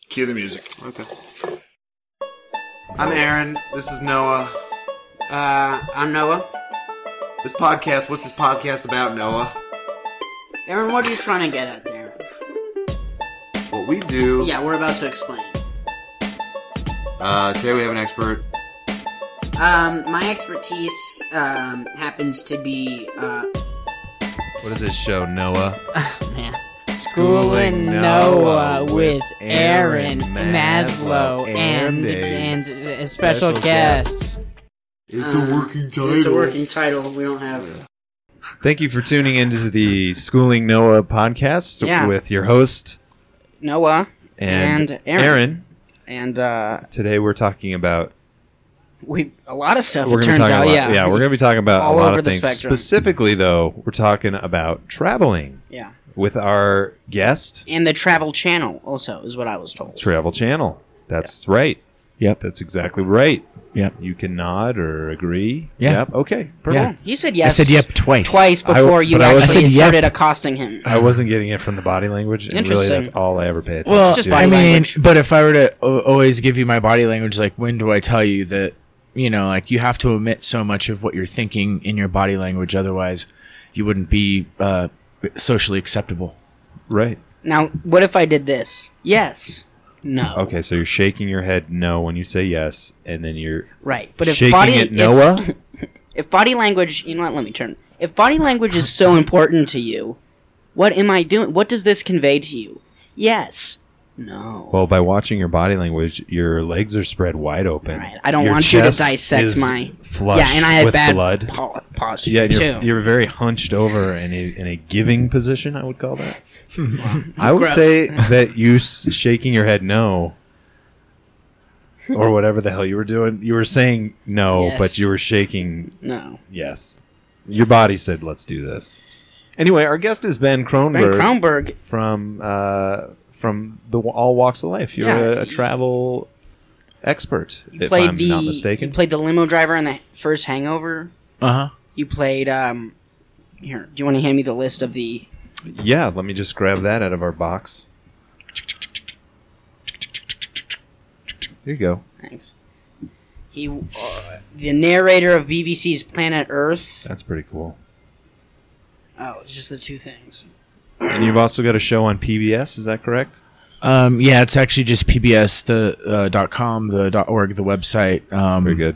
Cue the music. Okay. I'm Aaron. This is Noah. I'm Noah. What's this podcast about, Noah? Aaron, what are you trying to get at there? What we do... Yeah, we're about to explain. Today we have an expert. My expertise, happens to be, What is this show, Noah? man. Schooling Noah with Aaron Maslow and a special guest. It's a working title. It's a working title. We don't have... Thank you for tuning into the Schooling Noah podcast with your host, Noah and Aaron. And, today we're talking about... a lot of stuff, We're it going turns to out, we're going to be talking about all a lot over of the things. spectrum. Specifically, though, we're talking about traveling. Yeah. With our guest. And the Travel Channel, also, is what I was told. Travel Channel. That's right. Yep. That's exactly right. Yep. You can nod or agree. Yeah. Yep. Okay. Perfect. Yeah. He said yes. I said yep twice. Twice before you but I actually said yep. started accosting him. I wasn't getting it from the body language. And really, Interesting. that's all I ever pay attention Well, Just to. body I mean, language. but if I were to always give you my body language, like when do I tell you that, like you have to omit so much of what you're thinking in your body language, otherwise you wouldn't be socially acceptable. Right. Now, what if I did this? Yes. No. Okay, so you're shaking your head no when you say yes, and then you're Right. But if shaking body it Noah. if body language, you know what, let me turn. If body language is so important to you, what am I doing? What does this convey to you? Yes. No. Well, by watching your body language, your legs are spread wide open. Right. I don't Your want you to chest dissect is my flush Yeah, and I had with bad blood. posture Yeah, and too. you're very hunched over in a giving position. I would call that. I would Gross. say that you shaking your head no, or whatever the hell you were doing. You were saying no, Yes. but you were shaking No. yes. Your body said, "Let's do this." Anyway, our guest is Ben Kronberg. Ben Kronberg. From the all walks of life. You're Yeah. a travel expert, You if played I'm the not mistaken. You played the limo driver in the first Hangover. Uh-huh. You played here, do you want to hand me the list of the Yeah, let me just grab that out of our box. There you go. Thanks. He the narrator of BBC's Planet Earth. That's pretty cool. Oh, it's just the two things. And you've also got a show on PBS, is that correct? Yeah, it's actually just PBS, the .com, the .org, the website. Very good.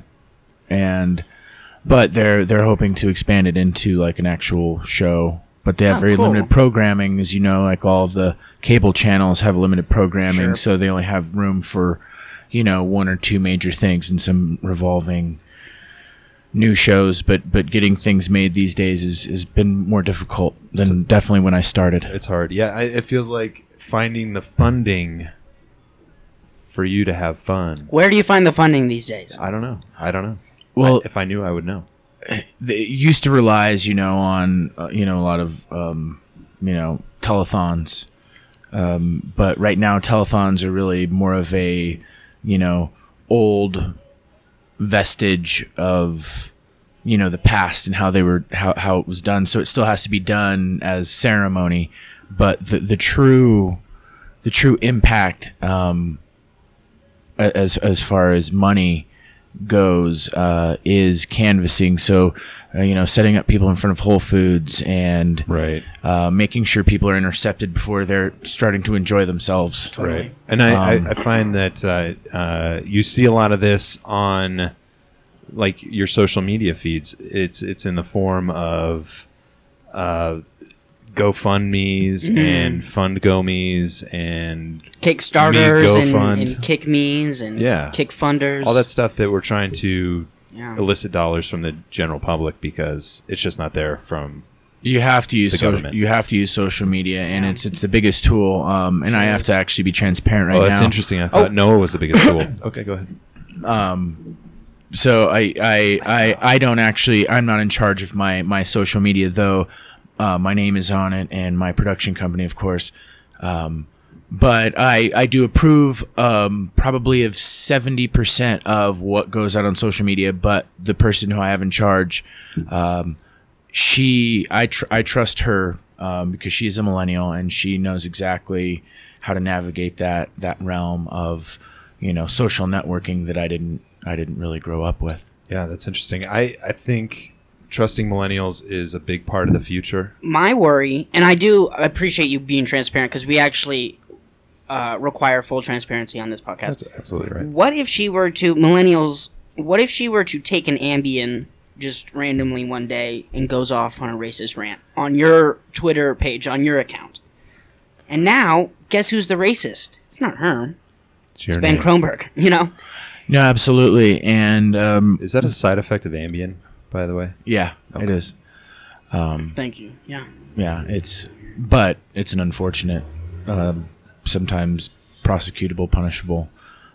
But they're hoping to expand it into like an actual show. But they have very cool. limited programming, as you know, like all of the cable channels have limited programming, Sure. so they only have room for, one or two major things and some revolving new shows. But getting things made these days has been more difficult than definitely when I started. It's hard. Yeah, it feels like finding the funding for you to have fun. Where do you find the funding these days? I don't know. Well, if I knew, I would know. they used to rely, on a lot of telethons, but right now telethons are really more of a old vestige of the past and how they were how it was done. So it still has to be done as ceremony, but the true impact as far as money goes is canvassing. So setting up people in front of Whole Foods and Right. making sure people are intercepted before they're starting to enjoy themselves. Right. And I find that you see a lot of this on like your social media feeds. It's in the form of GoFundMe's and FundGoMe's and Kickstarters Fund. and Kick Me's and Yeah. Kick Funders. all that stuff that we're trying to Yeah. elicit dollars from the general public because it's just not there from You have to use The government. you have to use social media, and it's the biggest tool. And I have to actually be transparent right now. Oh, that's interesting. I thought Noah was the biggest tool. Okay, go ahead. So I don't actually, I'm not in charge of my social media, though. My name is on it and my production company, of course. But I do approve probably of 70% of what goes out on social media. But the person who I have in charge, I trust her because she is a millennial and she knows exactly how to navigate that realm of, social networking that I didn't really grow up with. Yeah, that's interesting. I think trusting millennials is a big part of the future. My worry, and I do appreciate you being transparent because we actually require full transparency on this podcast. That's absolutely right. What if she were to take an Ambien just randomly one day and goes off on a racist rant on your Twitter page, on your account? And now, guess who's the racist? It's not her. It's Ben Kronberg, No, absolutely. And is that a side effect of Ambien, by the way? Yeah, it is. Thank you. Yeah. Yeah, it's an unfortunate, sometimes prosecutable, punishable.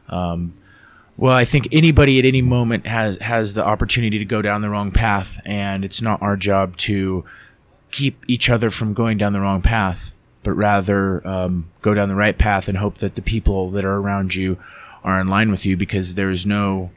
Well, I think anybody at any moment has the opportunity to go down the wrong path, and it's not our job to keep each other from going down the wrong path, but rather go down the right path and hope that the people that are around you are in line with you, because there's no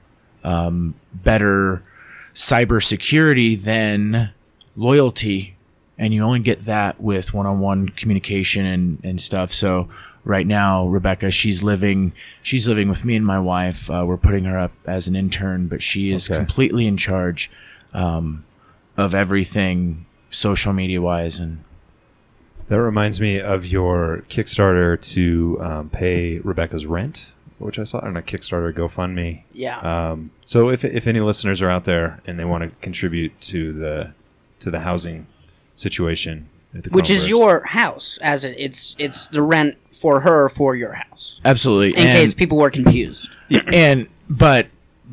better cybersecurity than loyalty, and you only get that with one-on-one communication and stuff. So right now, Rebecca, she's living with me and my wife. We're putting her up as an intern, but she is completely in charge of everything social media wise. And that reminds me of your Kickstarter to pay Rebecca's rent, which I saw on a Kickstarter, GoFundMe. Yeah. So if any listeners are out there and they want to contribute to the housing situation, at the which is Kronbergs. your house, as it's the rent for her for your house. Absolutely. In case people were confused. But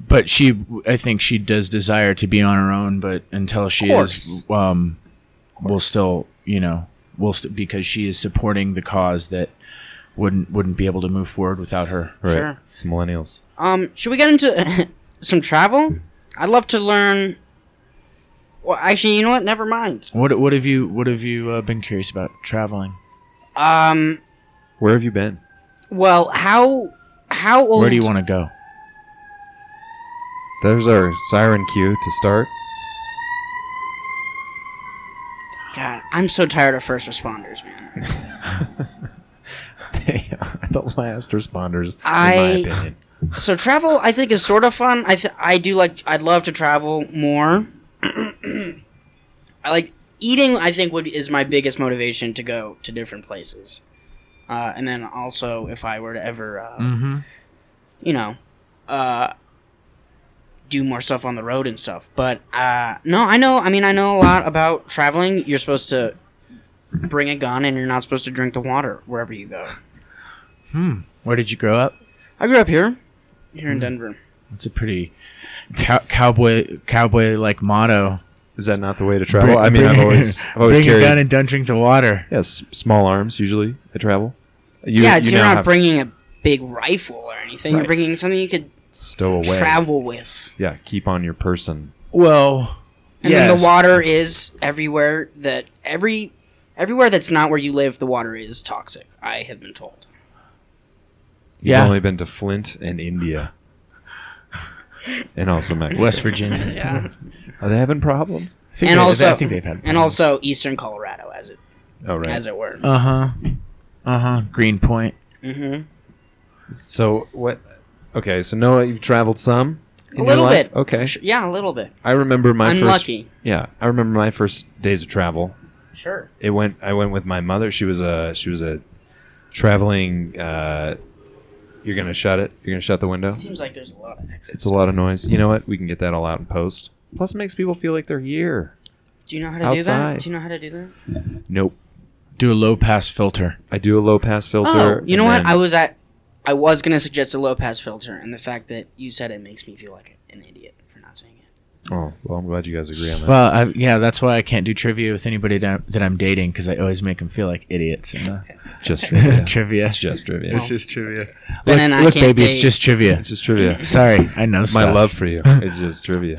I think she does desire to be on her own, but until she is, we'll still, because she is supporting the cause that wouldn't be able to move forward without her. Right. Sure. It's millennials. Should we get into some travel? I'd love to learn. Well, actually, you know what? Never mind. What have you been curious about traveling? Where have you been? Well, how old? Where do you want to go? There's our siren cue to start. God, I'm so tired of first responders, man. They are the last responders, in my opinion. So travel, I think, is sort of fun. I'd love to travel more. I like eating. I think is my biggest motivation to go to different places. And then also, if I were to ever, do more stuff on the road and stuff. But no, I know a lot about traveling. You're supposed to bring a gun, and you're not supposed to drink the water wherever you go. Where did you grow up? I grew up here in Denver. It's a pretty cowboy like motto. Is that not the way to travel? I've always bring carried a gun and don't drink the water. Yes, small arms usually. I travel. You're not bringing a big rifle or anything. Right. You're bringing something you could stow away, travel with. Yeah, keep on your person. Well, and then the water is everywhere. Everywhere that's not where you live, the water is toxic. I have been told. He's only been to Flint and India. And also Mexico. West Virginia. Yeah. Are they having problems? I think they've had problems. And also eastern Colorado, as it were. Greenpoint. Mm-hmm. So what? Okay, so Noah, you've traveled some in a little your life? bit. Okay. Yeah, a little bit. I remember I'm lucky. Yeah, I remember my first days of travel. Sure. I went with my mother. She was a traveling. You're gonna shut it. You're gonna shut the window. It seems like there's a lot of exits. It's a lot of noise. You know what? We can get that all out in post. Plus, it makes people feel like they're here. Do you know how to do that? Do you know how to do that? Nope. Do a low pass filter. I do a low pass filter. Oh, you know what? I was gonna suggest a low pass filter, and the fact that you said it makes me feel like an idiot for not saying it. Oh, well, I'm glad you guys agree on that. Well, that's why I can't do trivia with anybody that I'm dating, because I always make them feel like idiots. Just trivia. Trivia. It's just trivia. It's just trivia. Look, baby, it's just trivia. It's just trivia. Sorry, I know stuff. My love for you is just trivia.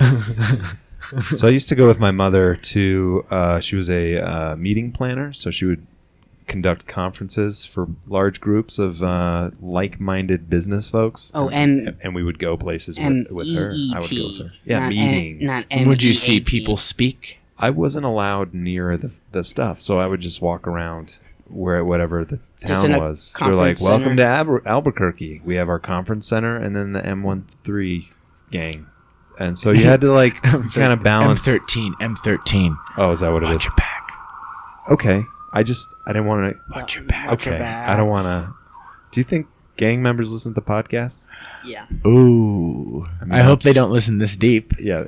So I used to go with my mother to, she was a meeting planner, so she would conduct conferences for large groups of like-minded business folks. Oh, and we would go places with her. I would go with her. Yeah, meetings. Would you see people speak? I wasn't allowed near the stuff, so I would just walk around where whatever the Just in town a was. They're like, conference "Welcome center." to Albuquerque. We have our conference center, and then the M13 gang." And so you had to like kind of balance. M13. Oh, is that what it is? Watch your back. Okay, I didn't want to. Watch your back. Watch your Okay, back. I don't want to. Do you think gang members listen to podcasts? Yeah. Ooh. I hope they don't listen this deep. Yeah.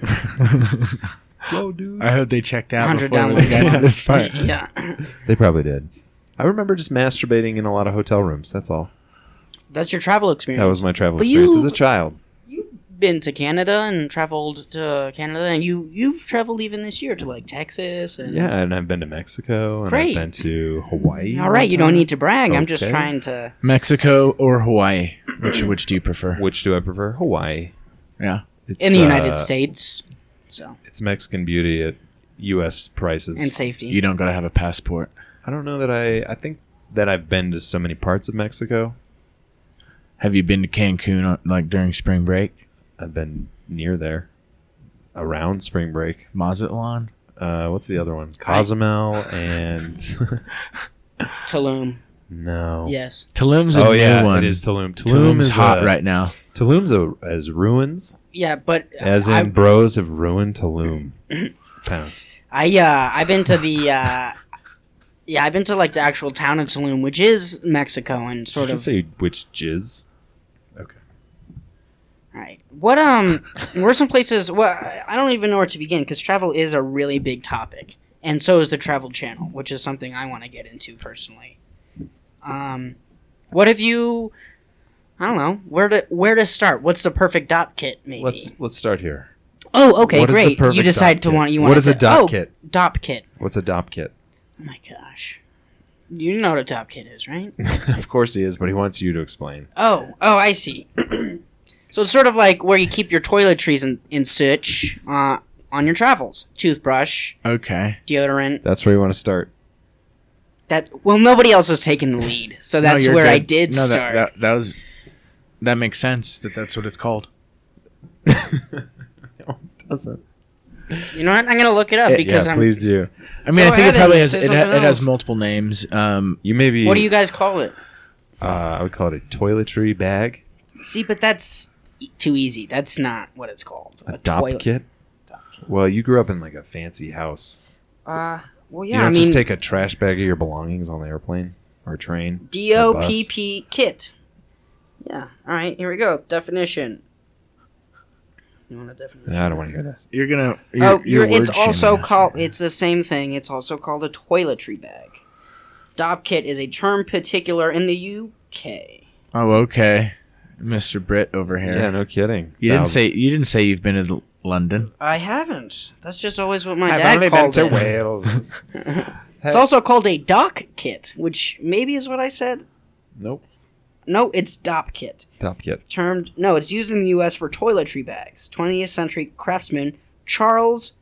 Whoa, dude. I hope they checked out 100 before we downloads. got to this part. Yeah. They probably did. I remember just masturbating in a lot of hotel rooms. That's all. That's your travel experience. That was my travel But experience you- as a child. Been to Canada and traveled to Canada, and you've traveled even this year to like Texas and Yeah, and I've been to Mexico, and Great. I've been to Hawaii. All right, you don't need to brag. I'm just Okay. trying to. Mexico or Hawaii? Which do you prefer? Which do I prefer? Hawaii. Yeah. It's, In the United States, so It's Mexican beauty at U.S. prices. and safety. You don't got to have a passport. I don't know that I think that I've been to so many parts of Mexico. Have you been to Cancun like during spring break? I've been near there around spring break. Mazatlan? What's the other one? Cozumel and Tulum, no. yes. Tulum's a Oh new yeah, one. it is Tulum. Tulum's is hot right now. Tulum's as ruins, Yeah, but as in bros have ruined Tulum town. I've been to the I've been to like the actual town of Tulum, which is Mexico, and sort Did you of. say which jizz? Okay. All right. What where some places? Well, I don't even know where to begin because travel is a really big topic, and so is the Travel Channel, which is something I want to get into personally. What have you? I don't know where to start. What's the perfect dot kit? Maybe. Let's start here. Oh, okay, What is the great. perfect You decide dop to kit? want. You What want. is a dop kit? Dop kit. What's a dop kit? Oh my gosh. You know what a dop kit is, right? Of course he is, but he wants you to explain. Oh, I see. So it's sort of like where you keep your toiletries in such on your travels. Toothbrush, Okay. deodorant. That's where you want to start. Nobody else was taking the lead, so No, that's you're where I good. did No, start. that makes sense. That's what it's called. No, it doesn't. You know what? I'm gonna look it up because Yeah, I'm. please do. I mean, Go I think ahead it probably and has say it, something it has else. multiple names. You maybe. What do you guys call it? I would call it a toiletry bag. See, but that's too easy. That's not what it's called. A dop toilet- kit. Well, you grew up in like a fancy house. Well, You yeah. don't I mean, just take a trash bag of your belongings on the airplane or train. or bus. DOPP kit. Yeah. All right. Here we go. Definition. You want a definition? I don't want to hear this. You're gonna. It's also called. It's the same thing. It's also called a toiletry bag. Dop kit is a term particular in the UK. Oh, okay, Mr. Britt over here. Yeah, no kidding. You didn't say you've been to London. I haven't. That's just always what my I've dad only called been to it. Wales. It's also called a dock kit, which maybe is what I said. Nope. No, it's dop kit. Dop kit. It's used in the U.S. for toiletry bags. 20th century craftsman Charles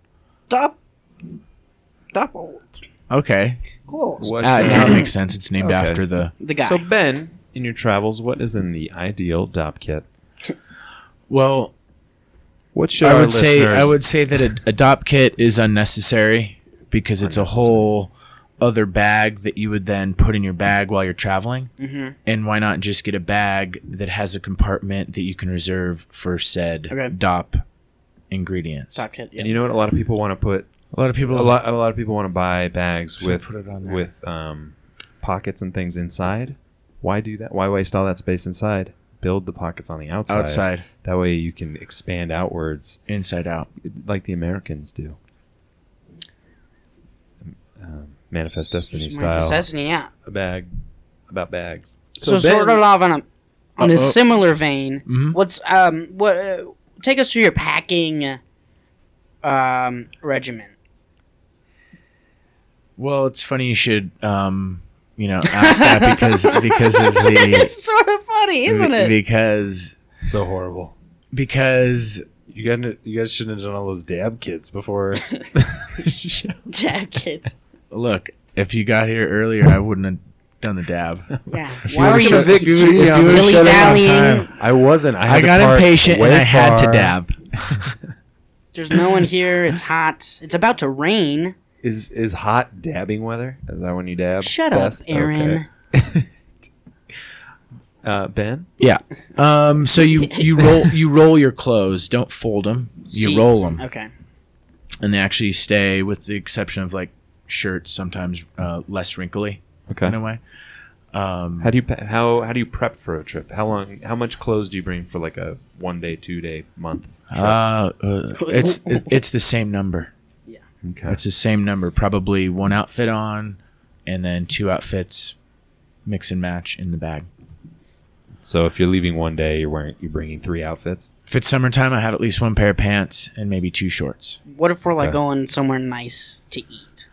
Doppold. Okay, Cool. What? now it makes sense. It's named Okay. after the. The guy. So Ben, in your travels, what is in the ideal dop kit? Well, What should I our would say listeners? that a dop kit is unnecessary because it's a whole other bag that you would then put in your bag while you're traveling. Mhm. And why not just get a bag that has a compartment that you can reserve for said Okay. dop ingredients? Dop kit. Yeah. And you know what? A lot of people want to put. A lot of people. A lot of people want to buy bags So with put it on there. with pockets and things inside. Why do that? Why waste all that space inside? Build the pockets on the outside. outside, That way you can expand outwards, inside out. like the Americans do. Manifest Destiny style. Destiny, yeah. A bag about bags. So sort of on a Uh-oh. similar vein. Mhm. What's take us through your packing regimen. Well, it's funny you should ask that because of It's sort of funny, isn't it? So horrible. because You guys shouldn't have done all those dab kits before. Dab kits. look, if you got here earlier, I wouldn't have done the dab. Yeah. If Why you were you would've shut- if you would've shut it on dilly-dallying? time. I wasn't. I to got park impatient way and I had to far. dab. There's no one here. It's hot. It's about to rain. Is hot dabbing weather? Is that when you dab? Shut up, Aaron. Okay. Ben? Yeah. So you roll your clothes. Don't fold them. You roll them, Okay. and they actually stay, with the exception of like shirts, sometimes less wrinkly Okay. in a way. How do you prep for a trip? How much clothes do you bring for like a 1 day, 2 day, month trip? It's the same number. Okay. It's the same number. Probably one outfit on, and then 2 outfits, mix and match in the bag. So if you're leaving 1 day, you're bringing 3 outfits. If it's summertime, I have at least 1 pair of pants and maybe 2 shorts. What if we're like Okay. going somewhere nice to eat?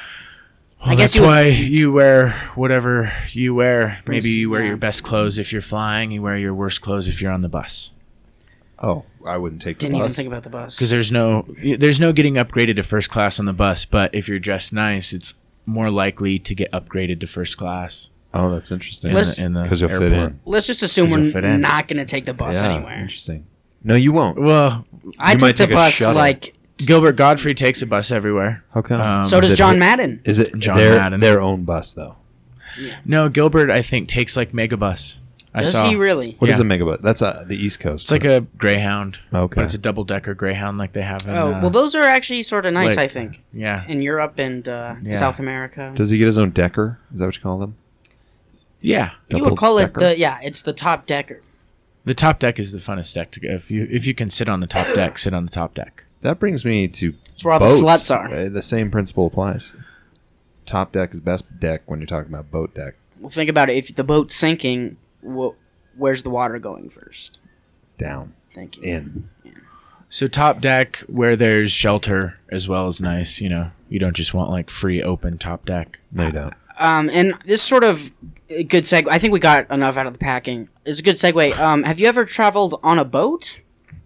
Well, I guess that's why you wear whatever you wear. Brings- Maybe you wear yeah. your best clothes if you're flying. You wear your worst clothes if you're on the bus. Oh, I wouldn't take the Didn't even bus. think about the bus. Because there's no getting upgraded to first class on the bus. But if you're dressed nice, it's more likely to get upgraded to first class. Oh, that's interesting. Let's- in the 'Cause you'll fit airport. in. Let's just assume 'Cause you'll fit we're in. not going to take the bus Yeah, anywhere. interesting. No, you won't. Well, I You took might the take a bus shuttle. like. Gilbert Godfrey takes a bus everywhere. How come? So Is does it John hi- Madden. Is it John their Madden. their own bus though? No, Gilbert, I think, takes like Megabus. I Does saw. he really? What is Yeah. a megabus? That's the East Coast. It's like a Greyhound. Okay. But it's a double-decker Greyhound like they have in... Oh, well, those are actually sort of nice, like- I think, yeah. in Europe and South America. Does he get his own decker? Is that what you call them? Yeah. You would call it Double-decker? it's the top decker. The top deck is the funnest deck to go. If you can sit on the top deck, sit on the top deck. That brings me to It's where all the boats. sluts are. The same principle applies. Top deck is best deck when you're talking about boat deck. Well, think about it. If the boat's sinking, where's the water going first? Down. Thank you. In. So top deck where there's shelter as well as nice. You know, you don't just want like free open top deck. No, you don't. And this sort of a good segue. I think we got enough out of the packing. It's a good segue. Have you ever traveled on a boat?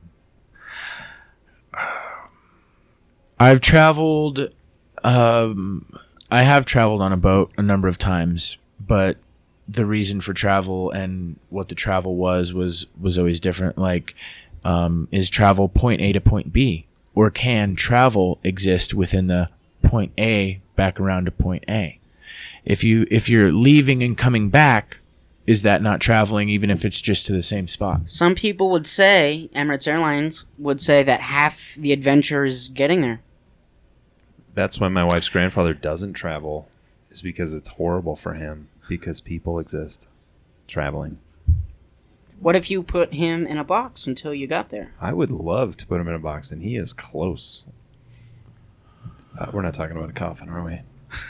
I've traveled. I have traveled on a boat a number of times, but the reason for travel and what the travel was always different. Like, is travel point A to point B, or can travel exist within the point A back around to point A? If you're leaving and coming back, is that not traveling, even if it's just to the same spot? Some people would say, Emirates Airlines would say that half the adventure is getting there. That's why my wife's grandfather doesn't travel, is because it's horrible for him, because people exist traveling. What if you put him in a box until you got there? I would love to put him in a box, and he is close. We're not talking about a coffin, are we?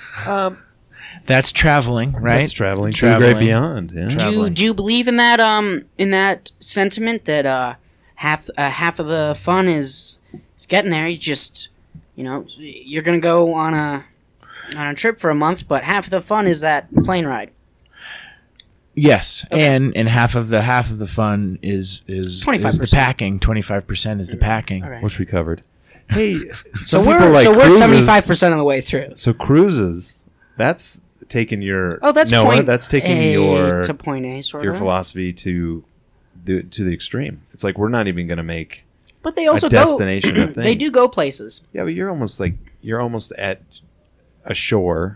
That's traveling, right? That's traveling to the Traveling. great beyond. Yeah. Traveling. Do you believe in that sentiment that half of the fun is getting there? You just you're gonna go on a trip for a month, but half of the fun is that plane ride. Yes, Okay. and half of the fun is the 25%. packing. 25% is the packing. All right. Which we covered. Hey, So some we're people like we're cruises. 75% of the way through. So cruises, that's taking your That's Noah, point that's taking A your to point A, sort your of. philosophy to the extreme. It's like we're not even going to make But they also a destination a thing. They do go places. Yeah, but you're almost at a shore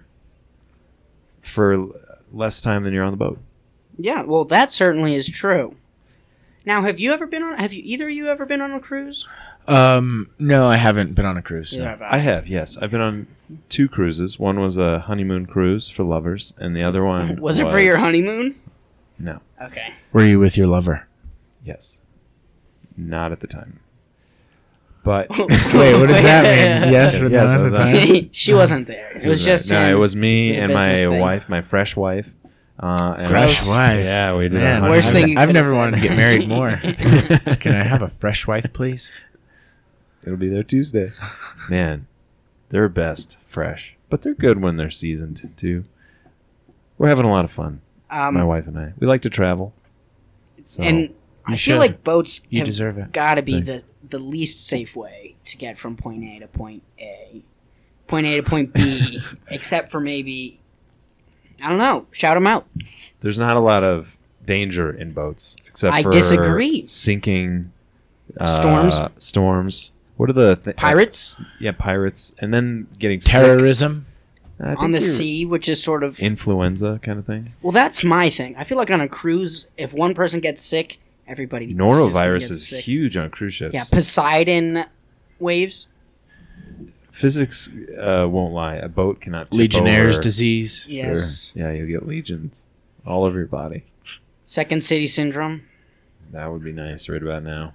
for less time than you're on the boat. Yeah, well, that certainly is true. Now, have either of you ever been on a cruise? No, I haven't been on a cruise. so. I have, yes. I've been on 2 cruises. One was a honeymoon cruise for lovers, and the other one Was it for your honeymoon? No. Okay. Were you with your lover? Yes. Not at the time. But Wait, what does that mean? Yes, but Yes, not I at was the on- time. She wasn't there. It was just no, him. it was me It was a and my business thing. wife, my fresh wife. And Fresh wife. Yeah, we did. Man, our Worst thing honeymoon. you I've could've never said. wanted to get married more. Can I have a fresh wife, please? It'll be there Tuesday. Man, they're best fresh, but they're good when they're seasoned too. We're having a lot of fun, my wife and I. We like to travel. So And I feel should. like boats You have deserve it. got to be Thanks. the least safe way to get from point A to point A. Point A to point B, except for maybe, I don't know, shout them out. there's not a lot of danger in boats, except I for disagree. sinking, Storms. storms, What are the Pirates Yeah, pirates, and then getting sick. Terrorism. I think on the you're- sea, which is sort of influenza kind of thing. well, that's my thing. I feel like on a cruise, if one person gets sick, everybody else is just gonna Norovirus get is sick. huge on cruise ships. Yeah, Poseidon waves. Physics won't lie. A boat cannot tip Legionnaires' over. disease. Yes. Yeah, you get legions all over your body. Second city syndrome. That would be nice right about now.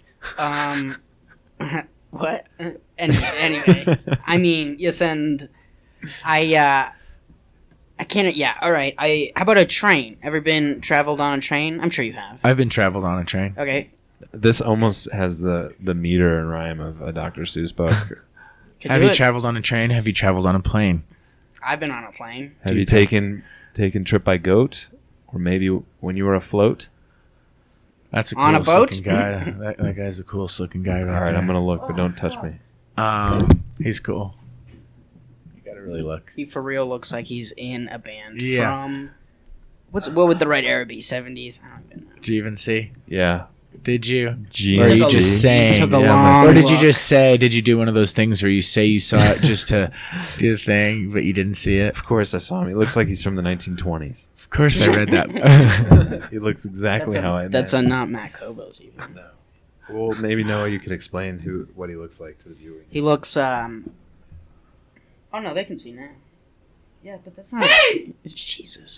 What? Anyway, I mean, you send. I can't. Yeah. All right. How about a train? Ever been traveled on a train? I'm sure you have. I've been traveled on a train. Okay. This almost has the meter and rhyme of a Dr. Seuss book. Could Have do you it. traveled on a train? Have you traveled on a plane? I've been on a plane. Have you taken trip by goat, or maybe when you were afloat? That's a On a coolest boat? looking guy. that guy's the coolest looking guy right All right, there. I'm gonna look, but don't touch me. He's cool. You gotta really look. He for real looks like he's in a band Yeah. from. What would the right era be? 70s? I don't even know. Did you even see? Yeah, Did you? G. Or are you Took a- just saying? took a Yeah, long Or did you look. just say? Did you do one of those things where you say you saw it just to do the thing, but you didn't see it? Of course, I saw him. He looks like he's from the 1920s. Of course, I read that. He looks exactly how I. That's a imagined. not Matt Kobos even. No. Well, maybe Noah, you could explain what he looks like to the viewers. He looks. Oh no, they can see now. Yeah, but that's not. Jesus.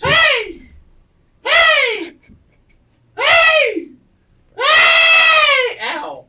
Ow.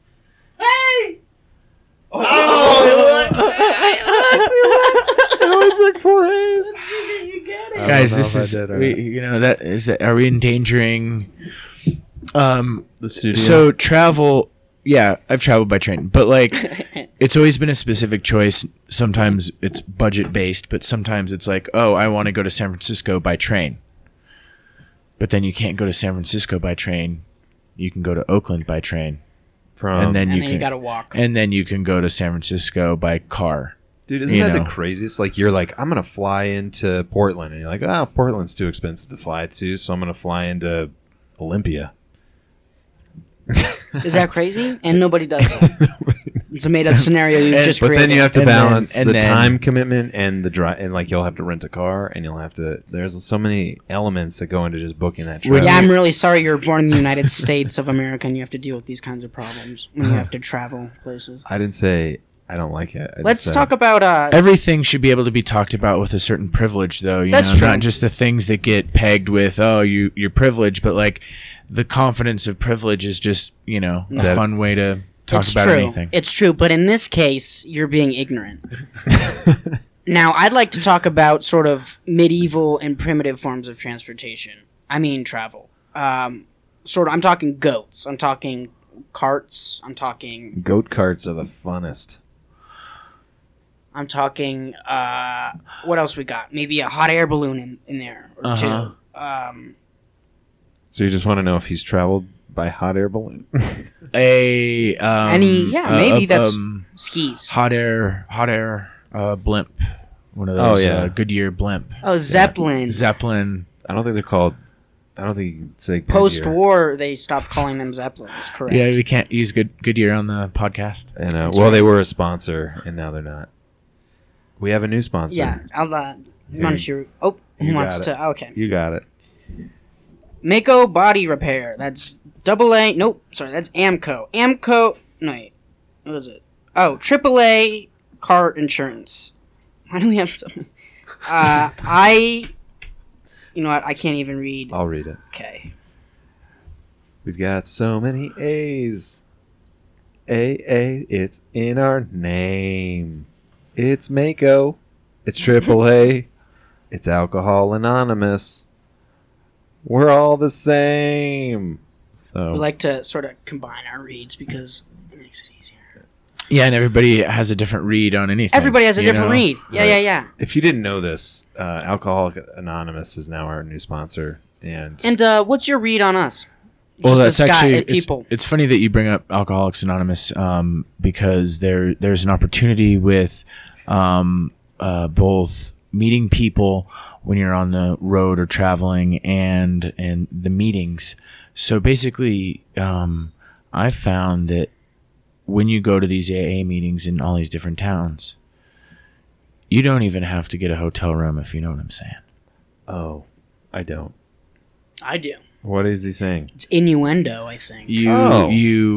It looks like 4 A's. Guys, this is are we endangering The studio. so travel? Yeah, I've traveled by train, but like it's always been a specific choice. Sometimes it's budget based, but sometimes it's like, oh, I want to go to San Francisco by train. But then you can't go to San Francisco by train. You can go to Oakland by train, from and then And you then can you gotta walk. and then you can go to San Francisco by car. dude, isn't you that know. the craziest? Like you're like, I'm gonna fly into Portland, and you're like, oh, Portland's too expensive to fly to, so I'm gonna fly into Olympia. Is that crazy? And nobody does it. It's a made-up scenario you just But created. then you have to And then- balance and the then- time commitment and the drive, and like you'll have to rent a car, and you'll have to. There's so many elements that go into just booking that trip. Yeah, I'm really sorry you're born in the United States of America and you have to deal with these kinds of problems when you have to travel places. I didn't say I don't like it. I Let's just said- talk about Everything should be able to be talked about with a certain privilege, though. You That's know, true. not just the things that get pegged with, oh, you're privileged, but like the confidence of privilege is just, you know, a That- fun way to talk it's about true. anything. It's true, but in this case, you're being ignorant. Now, I'd like to talk about sort of medieval and primitive forms of transportation. I mean, travel. I'm talking goats. I'm talking carts. I'm talking. Goat carts are the funnest. What else we got? Maybe a hot air balloon in there or Uh-huh. two. So you just want to know if he's traveled by hot air balloon? Maybe maybe that's skis. hot air blimp. One of Oh, those yeah. Goodyear blimp. Oh, Zeppelin. Zeppelin. I don't think they're called. I don't think you can say Goodyear. Post-war, they stopped calling them Zeppelins. Correct. Yeah, we can't use Goodyear on the podcast. And That's well, right. they were a sponsor, and now they're not. We have a new sponsor. Yeah, I'll. Why don't you? Oh, who You wants got to? Okay. You got it. Mako Body Repair. That's AA. Nope. Sorry, that's Amco. Amco. No, wait. What was it? Oh, AAA car insurance. Why do we have some? You know what? I can't even read. I'll read it. Okay. We've got so many A's. AA, it's in our name. It's Mako. It's AAA. It's Alcohol Anonymous. We're all the same. So We like to sort of combine our reads because it makes it easier. Yeah, and everybody has a different read on anything. Everybody has a you different know? read. Yeah, Right. yeah. if you didn't know this, Alcoholic Anonymous is now our new sponsor. And And what's your read on us? Well, Just that's a Scott actually at people. It's funny that you bring up Alcoholics Anonymous because there's an opportunity with both meeting people when you're on the road or traveling and the meetings. So basically, I found that when you go to these AA meetings in all these different towns, you don't even have to get a hotel room, if you know what I'm saying. Oh, I don't. I do. What is he saying? It's innuendo, I think. You're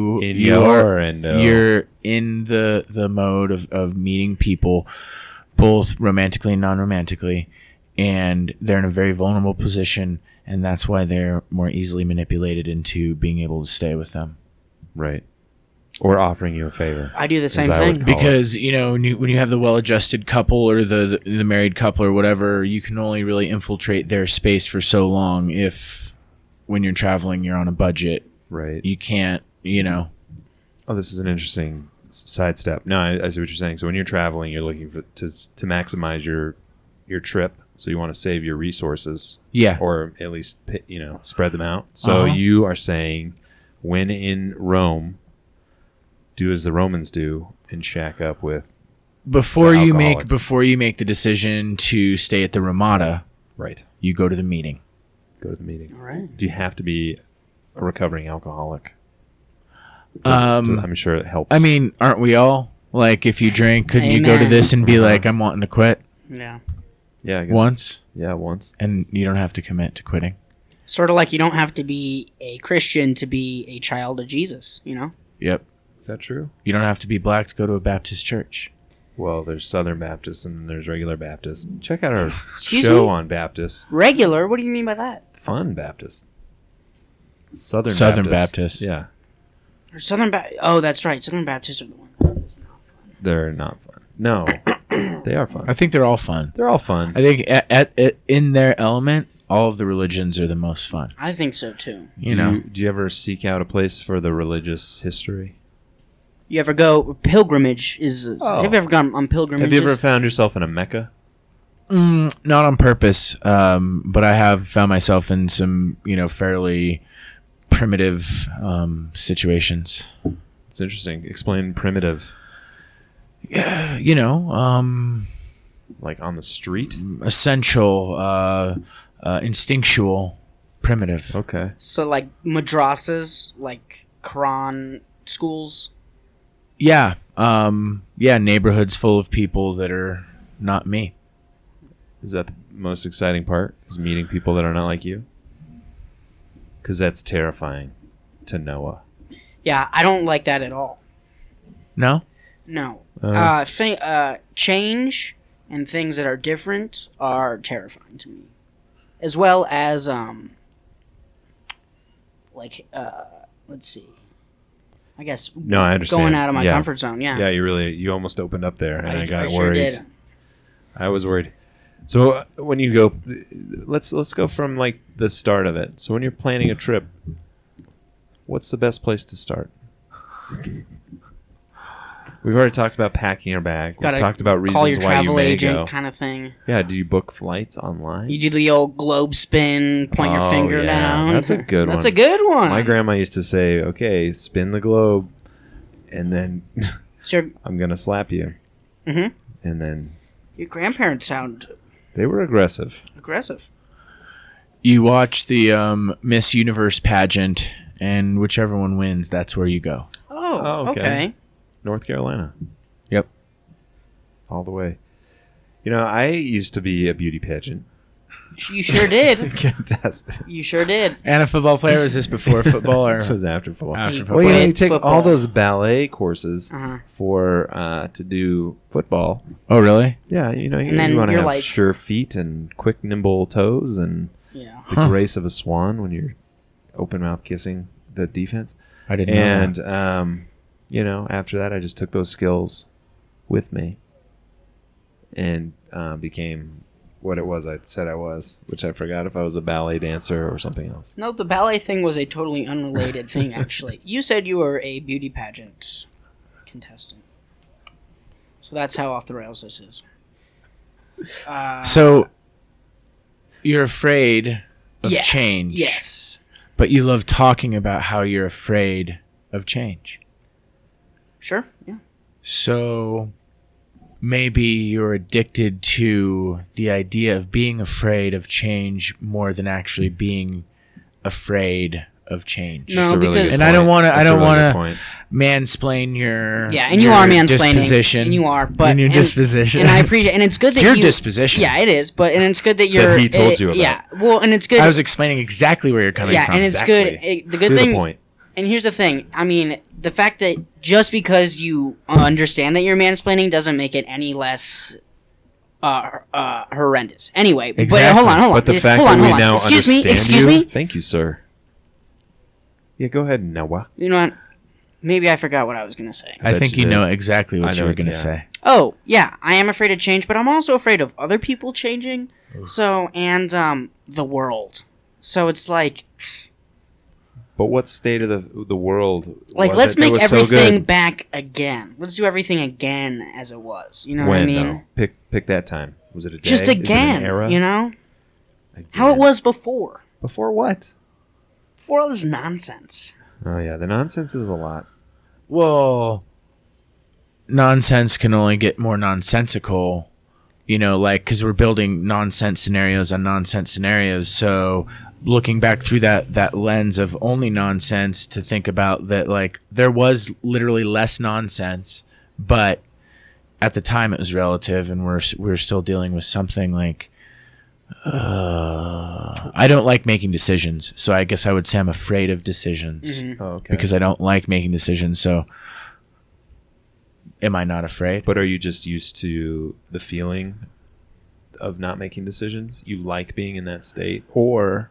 in the mode of meeting people, both romantically and non-romantically, and they're in a very vulnerable position, and that's why they're more easily manipulated into being able to stay with them. Right. Or offering you a favor. I do the same As I would thing. call Because, when you have the well-adjusted couple or the married couple or whatever, you can only really infiltrate their space for so long if, when you're traveling, you're on a budget. Right. You can't, Oh, this is an interesting sidestep. No, I see what you're saying. So when you're traveling, you're looking to maximize your trip. So you want to save your resources. Yeah. Or at least, spread them out. So you are saying, when in Rome, do as the Romans do and shack up with Before the you alcoholics. make the decision to stay at the Ramada, Right. you go to the meeting. Go to the meeting. All right. Do you have to be a recovering alcoholic? I'm sure it helps. I mean, aren't we all? Like, if you drink, couldn't you go to Amen. this and be like, I'm wanting to quit Yeah. yeah, I guess. once, Yeah, once. and you don't have to commit to quitting? Sort of like you don't have to be a Christian to be a child of Jesus, Yep. Is that true? You don't have to be black to go to a Baptist church. Well, there's Southern Baptists and there's regular Baptists. Check out our Excuse show me? on Baptists. Regular? What do you mean by that? Fun Baptist. Southern Baptist. Yeah. Or Oh, that's right. Southern Baptists are the ones. They're not fun. No. They are fun. I think they're all fun. They're all fun. I think at in their element, all of the religions are the most fun. I think so too. You Do you ever seek out a place for the religious history? You ever go pilgrimage? Oh. Have you ever gone on pilgrimage? Have you ever found yourself in a Mecca? not on purpose, but I have found myself in some, fairly primitive situations. It's interesting. Explain primitive. Yeah, Like on the street? essential, instinctual, primitive. Okay. So like madrasas, like Quran schools. Yeah, neighborhoods full of people that are not me. Is that the most exciting part? Is meeting people that are not like you? Because that's terrifying to Noah. Yeah, I don't like that at all. No? No. Uh. Change and things that are different are terrifying to me. As well as, let's see. I guess No, I understand. going out of my Yeah. comfort zone, yeah. Yeah, you almost opened up there, and I got sure worried. did. I was worried. So when you go, let's go from like the start of it. So when you're planning a trip, what's the best place to start? We've already talked about packing your bag. We've Gotta talked about Call your reasons why you travel may agent go. kind of thing. Yeah, do you book flights online? You do the old globe spin, point your Oh, finger yeah. down. That's a good That's one. a good one. My grandma used to say, "Okay, spin the globe, and then So I'm gonna slap you." Mhm. And then your grandparents sound they were aggressive. aggressive. You watch the Miss Universe pageant, and whichever one wins, that's where you go. Oh, okay. okay. North Carolina. Yep. All the way. I used to be a beauty pageant You sure did. contestant. You sure did. And a football player, was this before football or This was after football. after He football? Well, quit you take football. all those ballet courses Uh-huh. for to do football. Oh, really? Yeah, you then want to you're have like- sure feet and quick, nimble toes and Yeah. the grace of a swan when you're open mouth kissing the defense. I didn't know And that. after that, I just took those skills with me and became what it was I said I was, which I forgot if I was a ballet dancer or something else. No, the ballet thing was a totally unrelated thing, actually. You said you were a beauty pageant contestant. So that's how off the rails this is. So you're afraid of Yeah. change. Yes. But you love talking about how you're afraid of change. Sure. Yeah. So maybe you're addicted to the idea of being afraid of change more than actually being afraid of change. No, That's a really because- good And I don't point. wanna- I That's a don't really good wanna- point. mansplain your and you are mansplaining, disposition, and you are, but and your disposition, and I appreciate, and it's good it's that your you, disposition. Yeah, it is, but and it's good that you're. he told you about. Yeah, well, and it's good. I was explaining exactly where you're coming yeah, from. and it's Exactly. good. The good To thing. the point. And here's the thing. I mean, the fact that just because you understand that you're mansplaining doesn't make it any less horrendous. Anyway, but Exactly. hold on. But the fact hold that on, we hold on. now Excuse me. understand Excuse you, me. thank you, sir. Yeah, go ahead, Noah. You know what? Maybe I forgot what I was gonna say. I bet think you you did. know exactly I what you know, were going to yeah. say. Oh, yeah, I am afraid of change, but I'm also afraid of other people changing. So, and the world. So it's like But what state of the world? Was let's it that make was so everything good? back again. Let's do everything again as it was. You know what I When mean? though? Pick that time. Was it a day? Just Is it an again, era? you know? Again. How it was before. Before what? Before all this nonsense. Oh yeah, the nonsense is a lot. Well, nonsense can only get more nonsensical, like because we're building nonsense scenarios on nonsense scenarios. So looking back through that lens of only nonsense to think about that, like there was literally less nonsense, but at the time it was relative, and we're still dealing with something like. I don't like making decisions, so I guess I would say I'm afraid of decisions. Mm-hmm. Oh, okay. Because I don't like making decisions. So, am I not afraid? But are you just used to the feeling of not making decisions? You like being in that state, or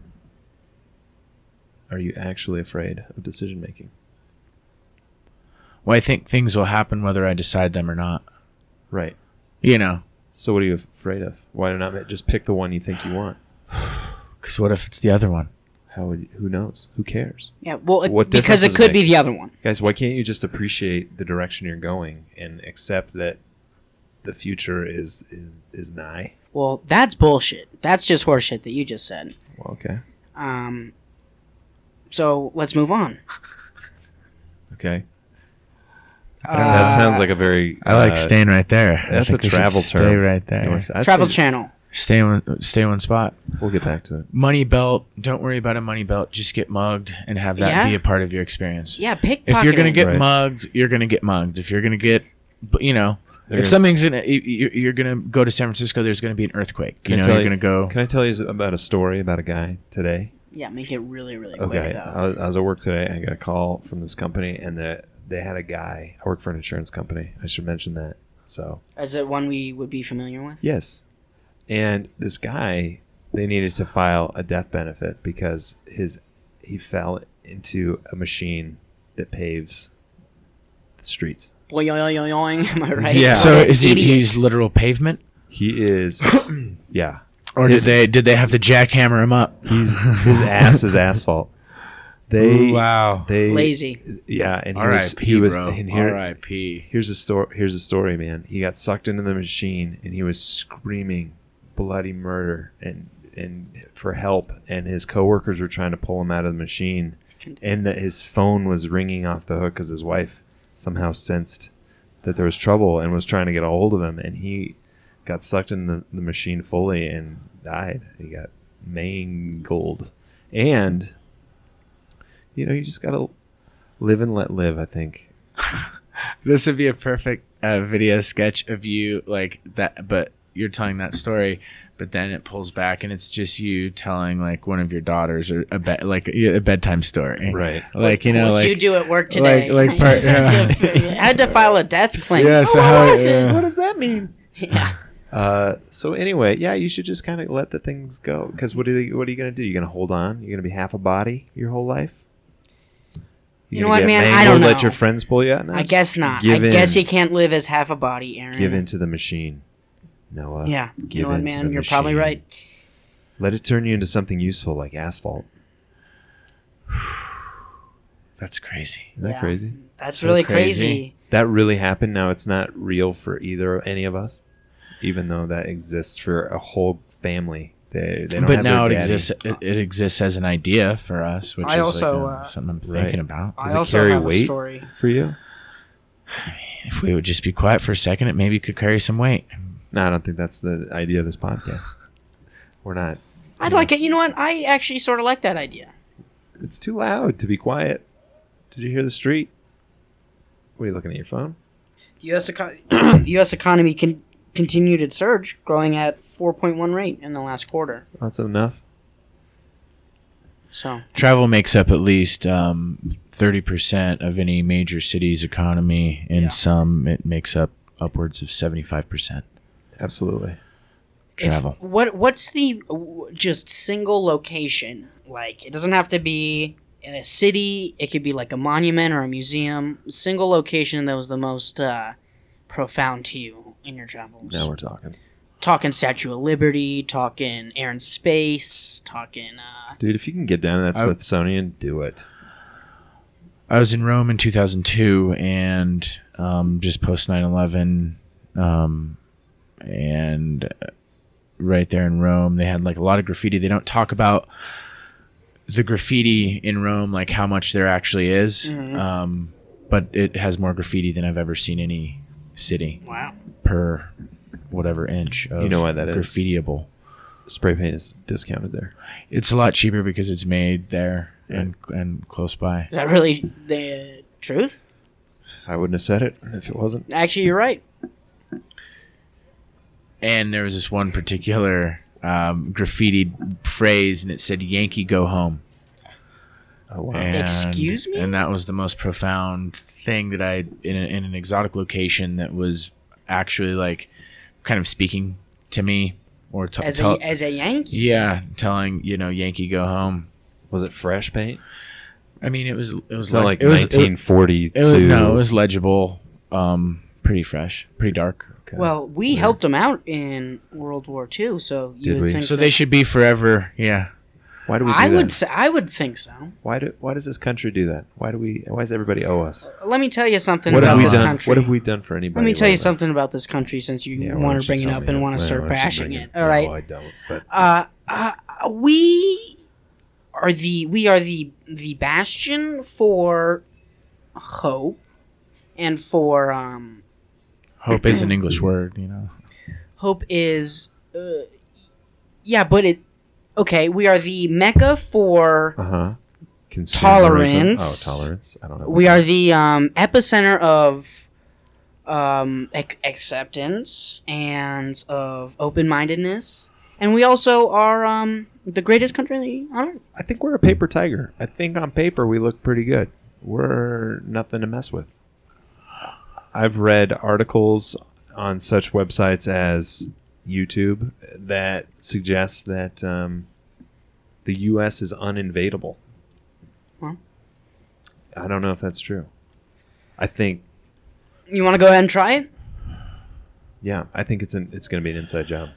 are you actually afraid of decision making? Well, I think things will happen whether I decide them or not. Right. Because So what are you afraid of? Why not just pick the one you think you want? what if it's the other one? Who knows? Who cares? Yeah, well, What because difference it does it could be make? the other one. Guys, why can't you just appreciate the direction you're going and accept that the future is nigh? Well, that's bullshit. That's just horseshit that you just said. Well, okay. So let's move on. Okay. That sounds like a very I like staying right there. I that's a think we should travel stay term. right there. I Travel think- Channel. Stay one spot. We'll get back to it. Money belt. Don't worry about a money belt. Just get mugged and have that Yeah. be a part of your experience. Yeah, pickpocket. If you're gonna get Right. mugged, you're gonna get mugged. If you're gonna get, They're if something's gonna, you're gonna go to San Francisco, there's gonna be an earthquake. Can I You're tell gonna go. Can I tell you about a story about a guy today? Yeah, make it really, really quick Okay. though. I was at work today. I got a call from this company, and they had a guy. I work for an insurance company. I should mention that. So Is it one we would be familiar with? yes, and this guy, they needed to file a death benefit because he fell into a machine that paves the streets. Boing, am I right? Yeah. So is he? Idiot. He's literal pavement, He is, yeah. or His- did they have to jackhammer him up? His ass is asphalt. They they Lazy. Yeah, and R.I.P. he was bro. and here, R.I.P. Here's a story, man. He got sucked into the machine and he was screaming bloody murder and for help, and his coworkers were trying to pull him out of the machine, and that his phone was ringing off the hook because his wife somehow sensed that there was trouble and was trying to get a hold of him, and he got sucked in the machine fully and died. He got mangled. And you just gotta live and let live, I think. This would be a perfect video sketch of you like that, but you're telling that story, but then it pulls back and it's just you telling like one of your daughters or a bedtime story, Right. Like What you do at work today? like I part- just had to file a death claim. Yeah, so what how- was it? yeah. What does that mean? Yeah. So anyway, yeah, you should just kind of let the things go. Because what are you gonna do? You're gonna hold on? You're gonna be half a body your whole life? You You're know gonna what, get man? I mangled, don't Let know. your friends pull you out? No, I guess not. Give I guess in. you can't live as half a body, Aaron. Give in to the machine, Noah. Yeah. You Give know what, in to man? the You're probably machine. right. Let it turn you into something useful like asphalt. That's crazy. Isn't that Yeah. crazy? That's So really crazy. crazy. That really happened. Now it's not real for any of us, even though that exists for a whole family. They don't But have now it their daddy. exists. It exists as an idea for us, which I is also, like something I'm Right. thinking about. Does I it also carry have weight? a story. for you? If we would just be quiet for a second, it maybe could carry some weight. No, I don't think that's the idea of this podcast. We're not. I'd like it. You know what? I actually sort of like that idea. It's too loud to be quiet. Did you hear the street? What are you looking at your phone? The U.S. economy continued its surge, growing at 4.1 rate in the last quarter. That's enough. So Travel makes up at least 30% of any major city's economy. In some, it makes up upwards of 75%. Absolutely. Travel. What's the just single location? Like, it doesn't have to be in a city. It could be like a monument or a museum. Single location that was the most profound to you in your travels. Now we're talking. Talking Statue of Liberty, talking Air and Space, talking... Dude, if you can get down to that Smithsonian, do it. I was in Rome in 2002 and just post 9/11, and right there in Rome, they had like a lot of graffiti. They don't talk about the graffiti in Rome, like how much there actually is, but it has more graffiti than I've ever seen any city. Wow. Per whatever inch of You know why that is? graffitiable. Spray paint is discounted there. It's a lot cheaper because it's made there and close by. Is that really the truth? I wouldn't have said it if it wasn't. Actually, you're right. And there was this one particular graffitied phrase, and it said "Yankee, go home." Oh, wow. And, Excuse me? And that was the most profound thing that I in an exotic location that was actually like kind of speaking to me or As a Yankee. yeah, telling Yankee, go home. Was it fresh paint? I mean, it was It's not like 1942. it was legible, pretty fresh, pretty dark. Okay. Well, we helped them out in World War II, so you Did would we? think So that- they should be forever. Yeah. Why do we do I that? would say, I would think so. Why does this country do that? Why does everybody owe us? Let me tell you something What about have we this done? country. What have we done for anybody? Let me tell you lately? something about this country since you Yeah, why want don't to bring you it tell up me and that? want to Why start don't you bashing bring it. All right. No, I don't. But We are the bastion for hope and for Hope is an English word, hope is but we are the mecca for tolerance. Tolerance. I don't know. we are the epicenter of acceptance and of open-mindedness, and we also are the greatest country on earth. I think we're a paper tiger. I think on paper we look pretty good. We're nothing to mess with. I've read articles on such websites as YouTube that suggests that the U.S. is uninvadable. Huh? I don't know if that's true. I think, You want to go ahead and try it? yeah, I think it's going to be an inside job.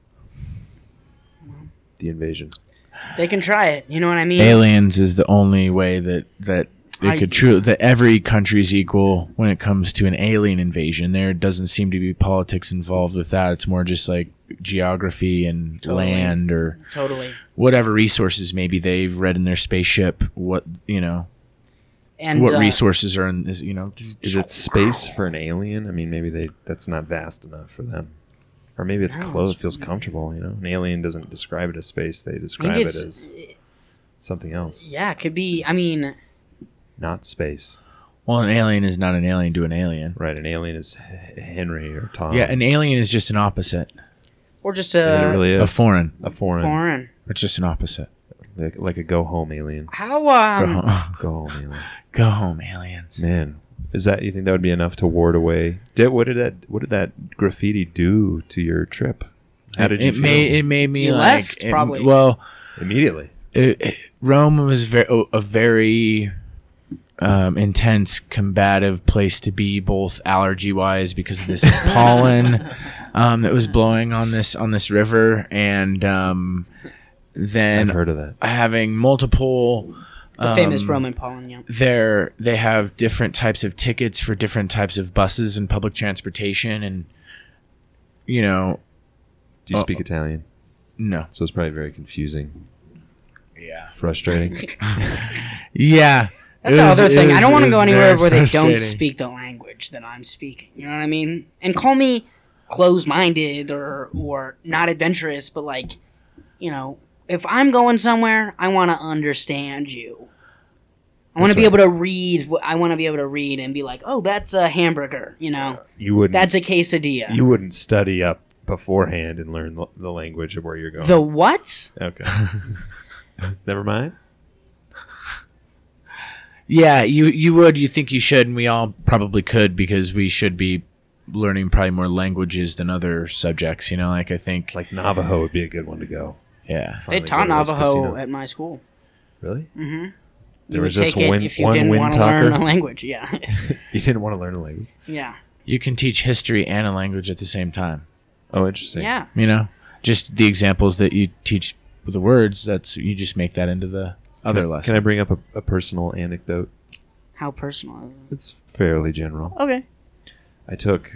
The invasion. They can try it. You know what I mean? aliens is the only way that it could true that every country's equal when it comes to an alien invasion. There doesn't seem to be politics involved with that. It's more just like geography and Totally. land or Totally. whatever resources maybe they've read in their spaceship. What And what resources are in this? Is it space for an alien? I mean, maybe that's not vast enough for them. Or maybe it's No, close. It it's- feels comfortable, An alien doesn't describe it as space. They describe maybe it it's as something else. yeah, it could be. I mean, Not space. Well, an alien is not an alien to an alien. Right, an alien is Henry or Tom. Yeah, an alien is just an opposite. or just it really A is. foreign. A foreign. foreign. It's just an opposite. Like a go-home alien. How Go home. Go-home alien. Go home, aliens. Man, you think that would be enough to ward away? What did that graffiti do to your trip? How did you feel? It made me You like left, probably. Well, Immediately. Rome was a very intense, combative place to be, both allergy-wise because of this pollen that was blowing on this river, and then I've heard of that. having multiple. the famous Roman pollen? Yeah. They have different types of tickets for different types of buses and public transportation, and Do you speak Italian? no, So it's probably very confusing, yeah, frustrating. yeah. That's the other thing. I don't want to go anywhere where they don't frustrating. speak the language that I'm speaking. You know what I mean? And call me closed-minded or not adventurous, but if I'm going somewhere, I want to understand you. I want to be That's able to read. I want to be able to read and be like, oh, that's a hamburger. You know, You wouldn't. that's a quesadilla. You wouldn't study up beforehand and learn the language of where you're going. The what? Okay. Never mind. Yeah, you would. You think you should, and we all probably could, because we should be learning probably more languages than other subjects. You know, like I think, Like Navajo would be a good one to go. yeah. They Finally taught go to those Navajo casinos. at my school. Really? Mm-hmm. There You was would just take it one if you didn't wind want to learn talker. a language. Yeah, You didn't want to learn a language. yeah, You can teach history and a language at the same time. Oh, interesting. yeah. You know, just the examples that you teach with the words. That's you just make that into the other lesson. Can I bring up a personal anecdote? How personal. It's fairly general. Okay. I took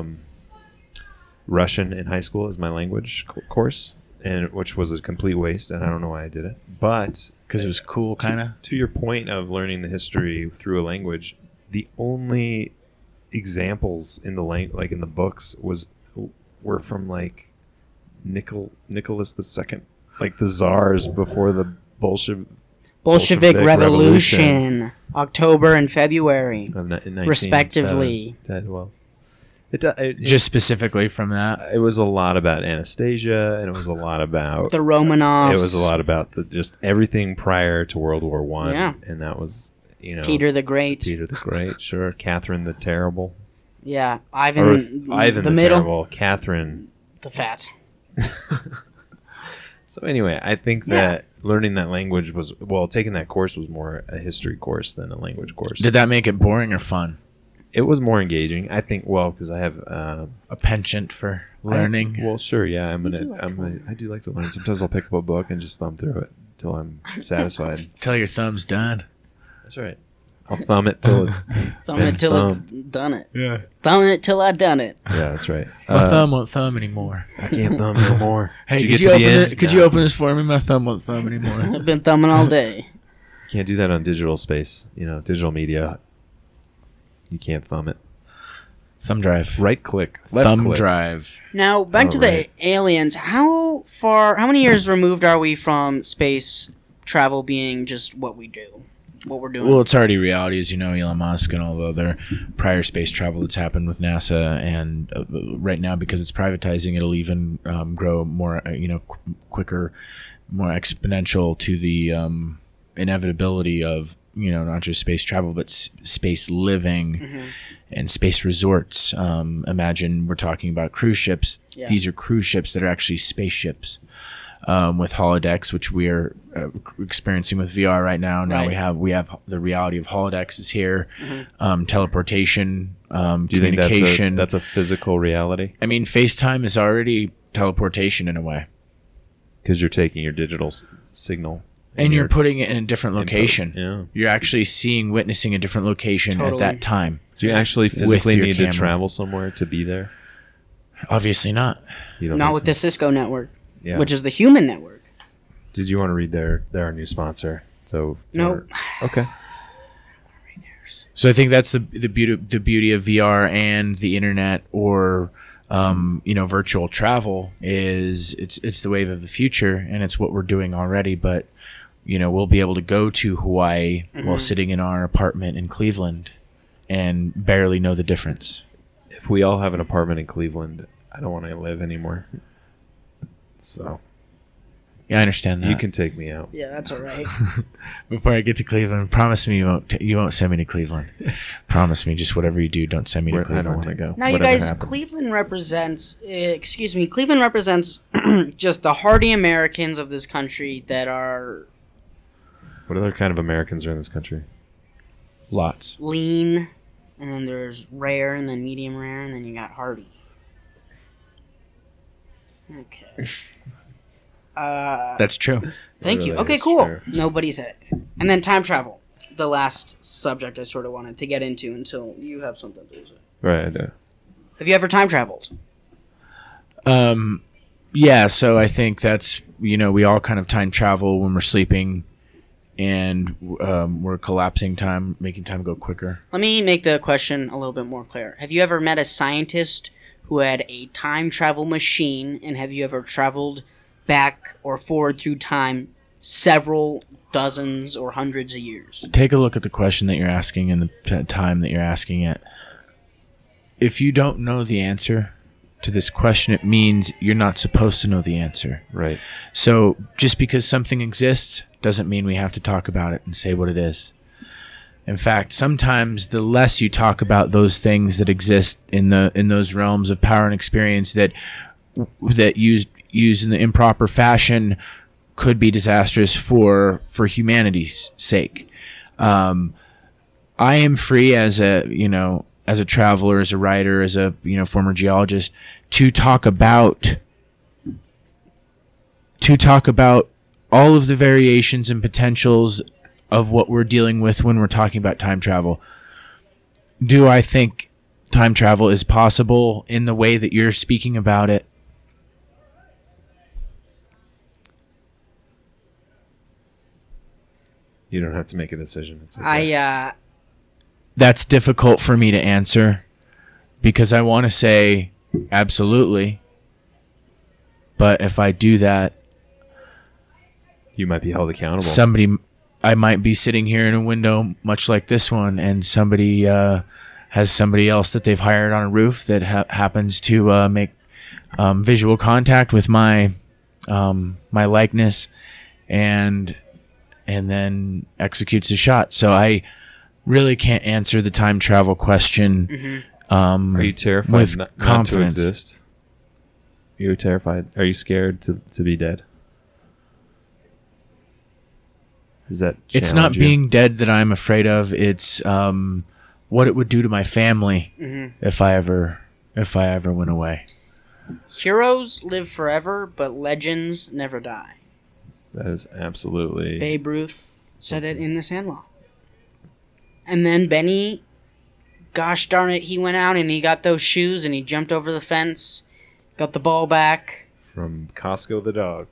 Russian in high school as my language course, and which was a complete waste, and I don't know why I did it. But Because it was cool, kind of. to your point of learning the history through a language, the only examples in the like in the books were from like Nicholas II, like the czars before the Bolshevik Bolshevik Revolution, October and February, in 1907. respectively. Well, Just specifically from that. it was a lot about Anastasia, and it was a lot about The Romanovs. it was a lot about just everything prior to World War One. Yeah. And that was Peter the Great. Peter the Great, sure. Catherine the Terrible, Yeah, or Ivan. Ivan the the middle. Terrible, Catherine. The fat. So anyway, I think that learning that language was taking that course was more a history course than a language course. Did that make it boring or fun? It was more engaging, I think. Well, because I have A penchant for learning. well, sure, yeah. I do like to learn. Sometimes I'll pick up a book and just thumb through it until I'm satisfied. Till your thumb's done. That's right. I'll thumb it till it's Thumb it till it's thumbed. done it. Yeah. Thumb it till I done it. Yeah, that's right. My thumb won't thumb anymore. I can't thumb no more. Hey, Did could you you get to the open end? it? Could No. you open this for me? My thumb won't thumb anymore. I've been thumbing all day. Can't do that on digital space. Digital media. You can't thumb it. Thumb drive. Right click. Left Thumb click. drive. Now back to Alright. the aliens. How many years removed are we from space travel being just what we do, what we're doing? Well, it's already reality, as you know, Elon Musk and all the other prior space travel that's happened with NASA, and right now because it's privatizing, it'll even grow more, quicker, more exponential to the inevitability of not just space travel but space living and space resorts. Imagine we're talking about cruise ships. Yeah. These are cruise ships that are actually spaceships. With holodecks, which we are experiencing with VR right now. Now Right. we have the reality of holodecks is here, teleportation, Do you think communication. that's a physical reality? I mean, FaceTime is already teleportation in a way, Because you're taking your digital signal and you're your putting it in a different location. Yeah. You're actually witnessing a different location at Totally. that time. Do you actually physically your need camera. to travel somewhere to be there? Obviously not. You don't Not think with so? the Cisco network, Yeah. which is the human network. Did you want to read they're our new sponsor? So Nope. Okay. So I think that's the beauty of VR and the internet, or virtual travel, is it's the wave of the future, and it's what we're doing already. But we'll be able to go to Hawaii while sitting in our apartment in Cleveland and barely know the difference. If we all have an apartment in Cleveland, I don't want to live anymore. So Yeah, I understand that. you can take me out. Yeah, that's all right. Before I get to Cleveland, promise me you won't send me to Cleveland. Promise me, just whatever you do, don't send me to I Cleveland. don't want to go. Now, you Whatever guys, happens. Cleveland represents just the hardy Americans of this country that are What other kind of Americans are in this country? Lots. lean, and then there's rare, and then medium rare, and then you got hardy. Okay. That's true. Thank you. really Okay, is cool. true. Nobody said it. And then time travel. The last subject I sort of wanted to get into until you have something to say. Right, I do. Have you ever time traveled? Yeah, so I think that's, we all kind of time travel when we're sleeping, and we're collapsing time, making time go quicker. Let me make the question a little bit more clear. Have you ever met a scientist who had a time travel machine, and have you ever traveled back or forward through time several dozens or hundreds of years. Take a look at the question that you're asking and the time that you're asking it. If you don't know the answer to this question, it means you're not supposed to know the answer. Right. So just because something exists doesn't mean we have to talk about it and say what it is. In fact, sometimes the less you talk about those things that exist in those realms of power and experience that used in the improper fashion could be disastrous for humanity's sake. I am free as a traveler, as a writer, as a former geologist, to talk about all of the variations and potentials of what we're dealing with when we're talking about time travel. Do I think time travel is possible in the way that you're speaking about it? You don't have to make a decision. It's okay. That's difficult for me to answer because I want to say absolutely. But if I do that, You might be held accountable. I might be sitting here in a window much like this one, and somebody has somebody else that they've hired on a roof that happens to make visual contact with my likeness, and then executes a shot. So I really can't answer the time travel question. Mm-hmm. Are you terrified with not to confidence. exist? You're terrified. Are you scared to be dead? Is that It's not challenge you? being dead that I'm afraid of. It's what it would do to my family if I ever went away. Heroes live forever, but legends never die. That is absolutely. Babe Ruth said it in The Sandlot. And then Benny, gosh darn it, he went out and he got those shoes and he jumped over the fence, got the ball back. From Costco the dog.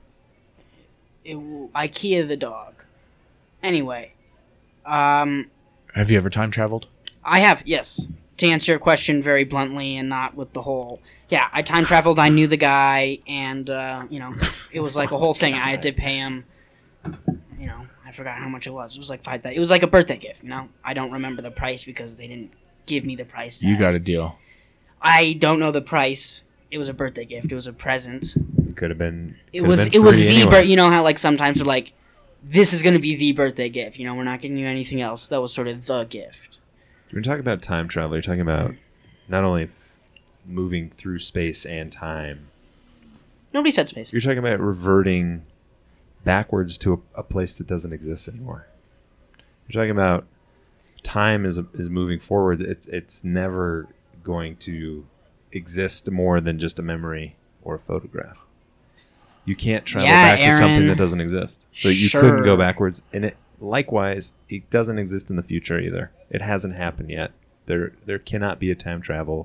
IKEA the dog. Anyway, Have you ever time traveled? I have, yes. To answer your question very bluntly and not with the whole... Yeah, I time traveled, I knew the guy, and, it was like a whole thing. I had to pay him, I forgot how much it was. It was like $5,000. It was like a birthday gift, I don't remember the price because they didn't give me the price. You got a deal. I don't know the price. It was a birthday gift. It was a present. It could have been. It was free the anyway. you know how like sometimes they're like, this is going to be the birthday gift. We're not getting you anything else. That was sort of the gift. When you're talking about time travel, you're talking about not only moving through space and time. Nobody said space. You're talking about reverting backwards to a place that doesn't exist anymore. You're talking about time is moving forward. It's never going to exist more than just a memory or a photograph. You can't travel back to something Aaron. that doesn't exist. So you Sure. couldn't go backwards. And likewise, it doesn't exist in the future either. It hasn't happened yet. There cannot be a time travel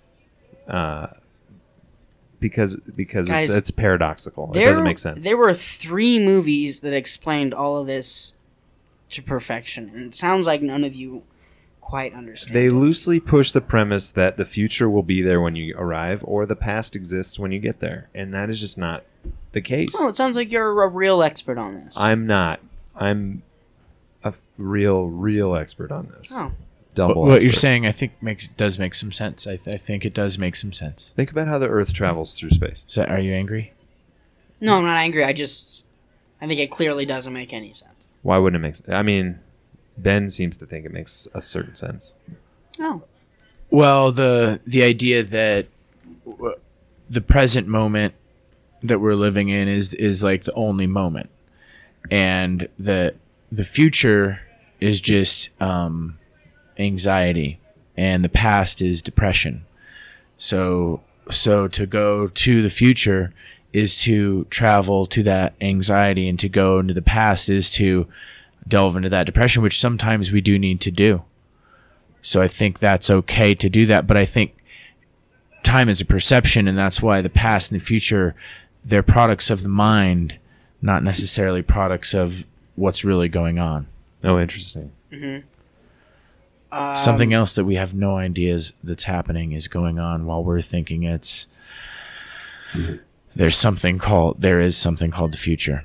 because Guys, it's paradoxical. It doesn't make sense. There were 3 movies that explained all of this to perfection, and it sounds like none of you quite understand. They loosely push the premise that the future will be there when you arrive, or the past exists when you get there, and that is just not the case. Oh, it sounds like you're a real expert on this. I'm not. I'm a real expert on this. Oh. Double. What you're expert. saying, I think, does make some sense. I think it does make some sense. Think about how the Earth travels through space. Are you angry? No, I'm not angry. I think it clearly doesn't make any sense. Why wouldn't it make sense? I mean, Ben seems to think it makes a certain sense. Oh. Well, the idea that the present moment that we're living in is like the only moment, and the future is just anxiety, and the past is depression. So to go to the future is to travel to that anxiety, and to go into the past is to delve into that depression, which sometimes we do need to do. So I think that's okay to do that, but I think time is a perception, and that's why the past and the future, they're products of the mind, not necessarily products of what's really going on. Oh, interesting. Something else that we have no ideas that's happening is going on while we're thinking there is something called the future.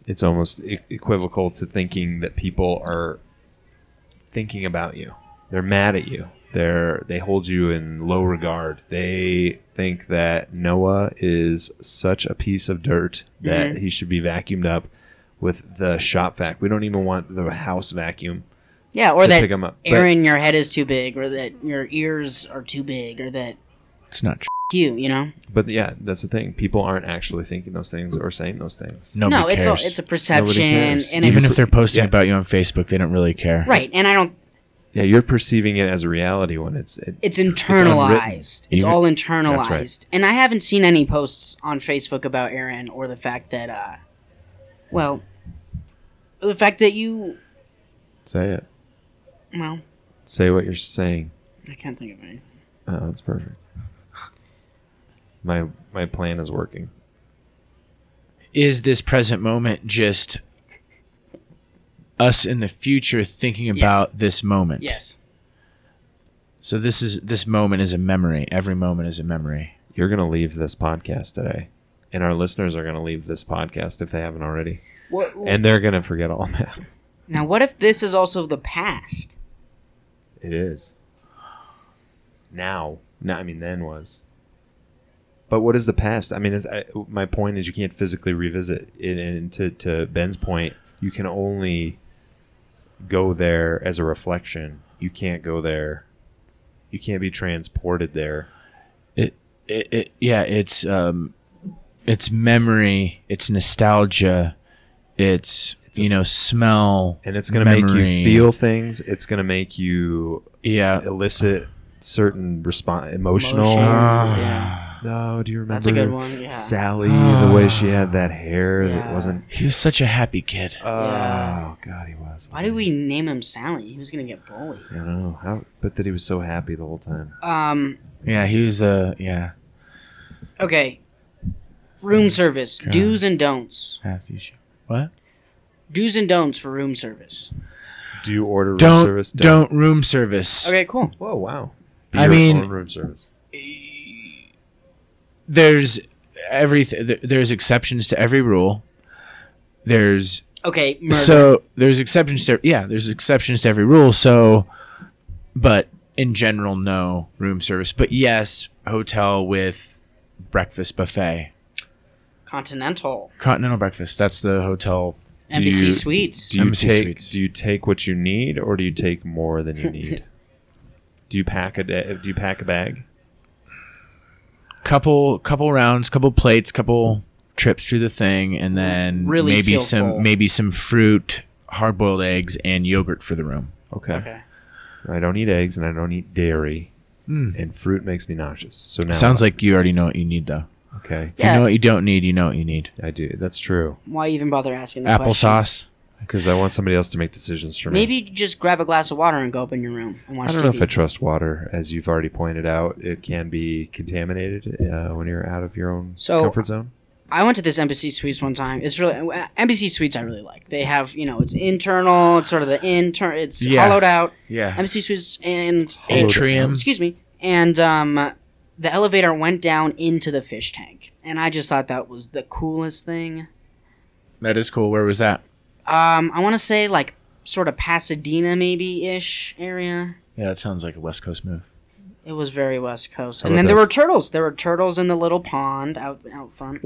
it's almost equivocal to thinking that people are thinking about you. They're mad at you. They hold you in low regard. They think that Noah is such a piece of dirt that he should be vacuumed up with the shop vac. We don't even want the house vacuum. Yeah, or to that pick 'em up. Aaron, your head is too big, or that your ears are too big, or that It's not true. you know. But yeah, that's the thing. People aren't actually thinking those things or saying those things. Nobody No, it's cares. it's a perception, cares. and Even it's, if they're posting yeah. about you on Facebook, they don't really care. right. And I don't. Yeah, you're perceiving it as a reality when it's Internalized. It's Even- all That's internalized. right. And I haven't seen any posts on Facebook about Aaron or the fact that, the fact that you, say it. well, Say what you're saying. I can't think of any. Oh, that's perfect. My plan is working. Is this present moment just us in the future thinking about this moment? Yes. So this moment is a memory. Every moment is a memory. You're going to leave this podcast today, and our listeners are going to leave this podcast if they haven't already, and they're going to forget all that. Now, what if this is also the past? It is. Now. No, I mean, then was. But what is the past? I mean, my point is you can't physically revisit it. And to Ben's point, you can only go there as a reflection. You can't go there. You can't be transported there. It's memory. It's nostalgia. It's smell. And it's going to make memory. you feel things. It's going to make you Yeah. elicit certain emotional. Emotions, yeah. No, do you remember That's a good one, yeah. Sally, the way she had that hair that Yeah. wasn't. He was such a happy kid. Oh Yeah. God, he was. Why did we name him Sally? He was going to get bullied. I don't know how, but that he was so happy the whole time. Yeah, he was yeah. Okay. Room service. God. Do's and don'ts. What? Do's and don'ts for room service. Do you order room Don't service? don't room service. Okay, cool. Whoa, wow. I Your mean- own room service. There's everything. There's exceptions to every rule. There's Okay, murder. so there's exceptions to there's exceptions to every rule. So, but in general, no room service. But yes, hotel with breakfast buffet, Continental. continental breakfast. That's the hotel. Embassy Suites. Do you Embassy take Suites. Do you take what you need, or do you take more than you need? Do you pack a bag? Couple rounds, couple plates, couple trips through the thing, and then Really maybe feel full. maybe some fruit, hard boiled eggs, and yogurt for the room. Okay. Okay. I don't eat eggs and I don't eat dairy, and fruit makes me nauseous. So now Sounds like you already know what you need, though. okay. If you know what you don't need, you know what you need. I do. That's true. Why even bother asking the question? Applesauce. Because I want somebody else to make decisions for me. Maybe just grab a glass of water and go up in your room and watch I don't TV. know if I trust water. As you've already pointed out, it can be contaminated when you're out of your own So- comfort zone. I went to this Embassy Suites one time. It's really Embassy Suites. I really like. They have it's internal. It's sort of the It's Yeah. hollowed out. Yeah. Embassy Suites and Atrium. Excuse me. And the elevator went down into the fish tank, and I just thought that was the coolest thing. That is cool. Where was that? I want to say like sort of Pasadena maybe ish area. Yeah, that sounds like a West Coast move. It was very West Coast. How And about then there this? were turtles. There were turtles in the little pond out front.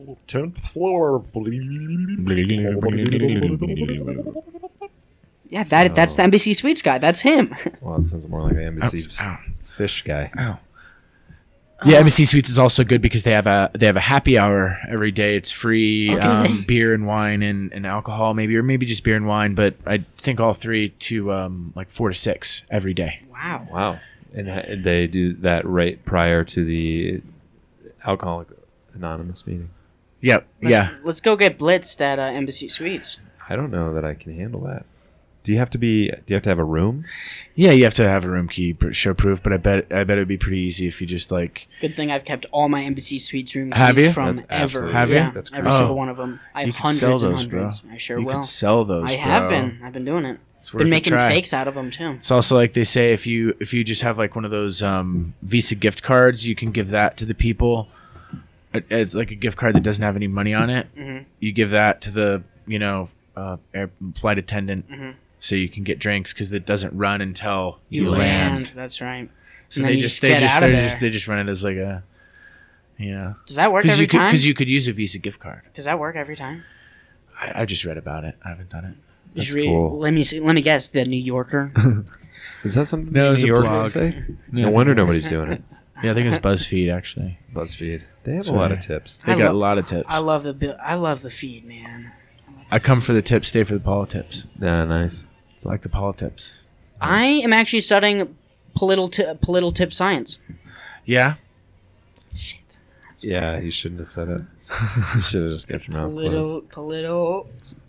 Yeah, that's the Embassy Suites guy. That's him. Well, it sounds more like the embassy's Ow. fish guy. Yeah, Embassy Suites is also good because they have a happy hour every day. It's free beer and wine and alcohol, maybe just beer and wine. But I think all three to like 4 to 6 every day. Wow. Wow. And they do that right prior to the Alcoholic Anonymous meeting. Yep. Let's go get blitzed at Embassy Suites. I don't know that I can handle that. Do you have to have a room? Yeah, you have to have a room key, show proof. But I bet it'd be pretty easy if you just like. Good thing I've kept all my Embassy Suites room keys Have you? from That's ever. absolutely- Have you? Yeah, That's every crazy. single one of them. I have You could sell hundreds and those, bro. hundreds. I sure You will. could sell those. I have bro. been. I've been doing it. It's worth Been a making try. fakes out of them too. It's also like they say if you just have like one of those Visa gift cards, you can give that to the people. It's like a gift card that doesn't have any money on it. Mhm. You give that to the flight attendant, so you can get drinks because it doesn't run until you land. That's right. So And then they you just get out of there. they just run it as like a, Does that work every time? because you could use a Visa gift card. Does that work every time? I just read about it. I haven't done it. That's cool. Let me see. Let me guess. The New Yorker. Is that something No, New it's a York blog. would say? No, No it's wonder a- nobody's doing it. Yeah, I think it's BuzzFeed actually. BuzzFeed. They have So a lot of tips. They I got lo- a lot of tips. I love the feed, man. I come for the tips, stay for the politics. Yeah, nice. It's like the politics. I am actually studying political tip science. Yeah. Shit. Yeah, you shouldn't have said it. You should have just kept your mouth closed. Political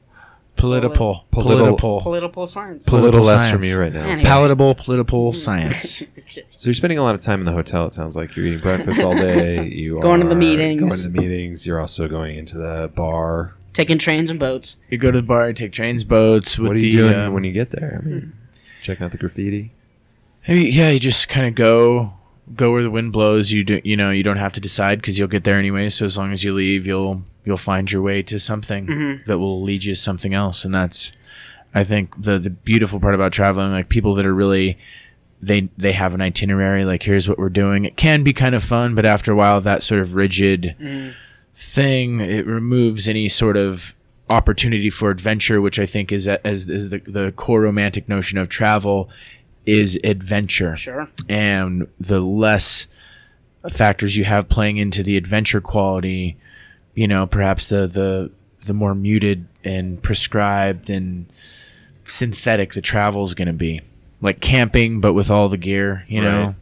Political science. A little less science. from you right now. Anyway. Palatable political science. So you're spending a lot of time in the hotel. It sounds like you're eating breakfast all day. You Going to the are meetings. Going to the meetings. You're also going into the bar. Taking trains and boats. You go to the bar, you take trains, boats. With What are you the, doing when you get there? I mean, checking out the graffiti. You just kind of go where the wind blows. You don't have to decide because you'll get there anyway. So as long as you leave, you'll find your way to something that will lead you to something else. And that's, I think, the beautiful part about traveling. Like people that are really, they have an itinerary. Like here's what we're doing. It can be kind of fun, but after a while, that sort of rigid thing, it removes any sort of opportunity for adventure, which I think is the core romantic notion of travel is adventure. Sure. And the less factors you have playing into the adventure quality, perhaps the more muted and prescribed and synthetic the travel is going to be. Like camping, but with all the gear, Right.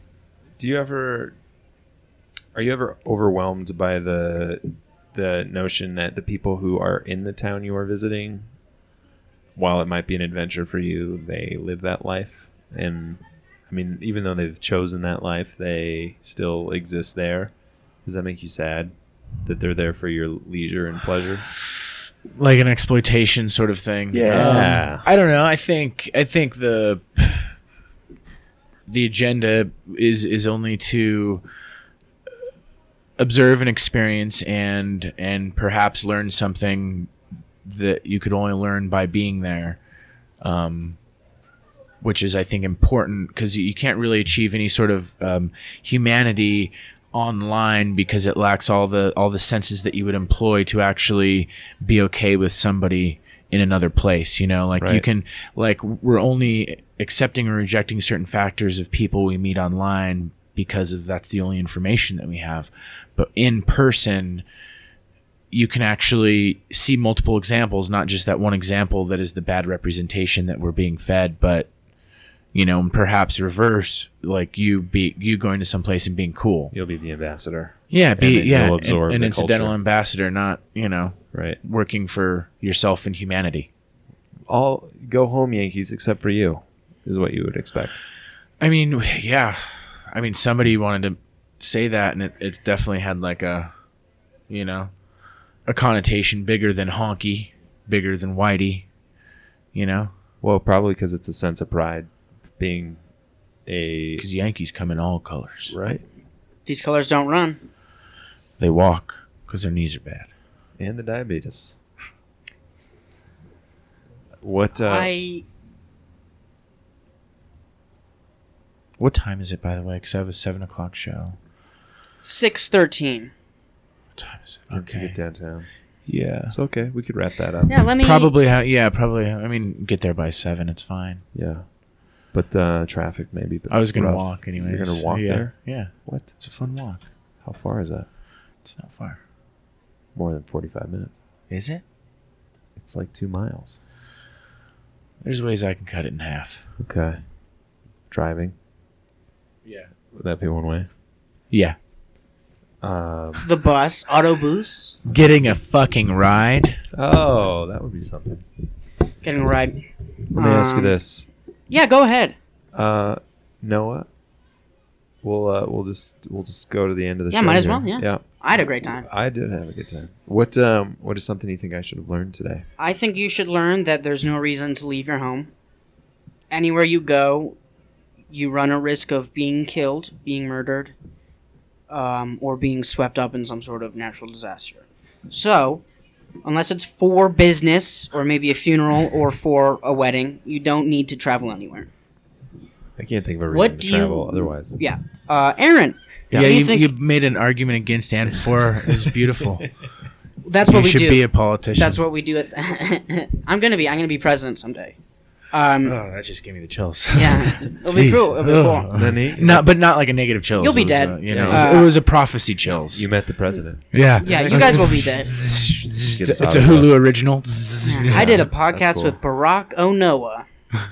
Are you ever overwhelmed by the notion that the people who are in the town you are visiting, while it might be an adventure for you, they live that life? And I mean, even though they've chosen that life, they still exist there. Does that make you sad that they're there for your leisure and pleasure? Like an exploitation sort of thing. Yeah. I don't know. I think the agenda is only to observe and experience and perhaps learn something that you could only learn by being there, which is, I think, important because you can't really achieve any sort of humanity online because it lacks all the senses that you would employ to actually be okay with somebody in another place. Right. You can, we're only accepting or rejecting certain factors of people we meet online because that's the only information that we have. But in person, you can actually see multiple examples, not just that one example that is the bad representation that we're being fed, but and perhaps reverse, like you going to some place and being cool. You'll be the ambassador. Yeah, And then you'll absorb an the incidental culture. ambassador, not Right. working for yourself and humanity. All go home, Yankees, except for you, is what you would expect. I mean, yeah. I mean, somebody wanted to say that, and it definitely had like a connotation bigger than honky, bigger than whitey, Well, probably because it's a sense of pride, being a because Yankees come in all colors. right, These colors don't run. They walk because their knees are bad. and the diabetes. What? What time is it, by the way? Because I have a 7:00 show. 6:13. What time is it? To Okay. get downtown. Yeah. It's okay. We could wrap that up. Yeah, let me. Probably. Probably. I mean, get there by 7. It's fine. Yeah. But traffic maybe. I was gonna rough. walk anyway. You're gonna walk yeah. there? Yeah. What? It's a fun walk. How far is that? It's not far. More than 45 minutes. Is it? It's like 2 miles. There's ways I can cut it in half. Okay. Driving. Yeah. Would that be one way? Yeah. The bus, autobus, Getting a fucking ride. Oh, that would be something. getting a ride. Let me ask you this. Yeah, go ahead. Noah, we'll just go to the end of the show. Yeah, might as here. well, yeah. Yeah. I had a great time. I did have a good time. What is something you think I should have learned today? I think you should learn that there's no reason to leave your home. Anywhere you go, you run a risk of being killed, being murdered, or being swept up in some sort of natural disaster. So, Unless it's for business or maybe a funeral or for a wedding, you don't need to travel anywhere. I can't think of a reason What to do travel you? otherwise. Yeah, Aaron. Yeah, what do you, think? you made an argument against and for. It's beautiful. That's what You we should do. be a politician. That's what we do. I'm gonna be president someday. Oh, that just gave me the chills. Yeah, it'll be Jeez. cool. It'll be cool. Ugh. Nani? But not like a negative chills. You'll be It was, dead. you know, Yeah. it was a prophecy chills. You met the president. Yeah. Yeah, you guys will be dead. It's us a out of Hulu original. I did a that's podcast cool. with Barack O'Noah.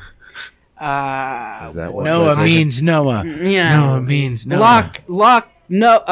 Is that what Noah that's means Noah. Yeah. Noah means Noah. No.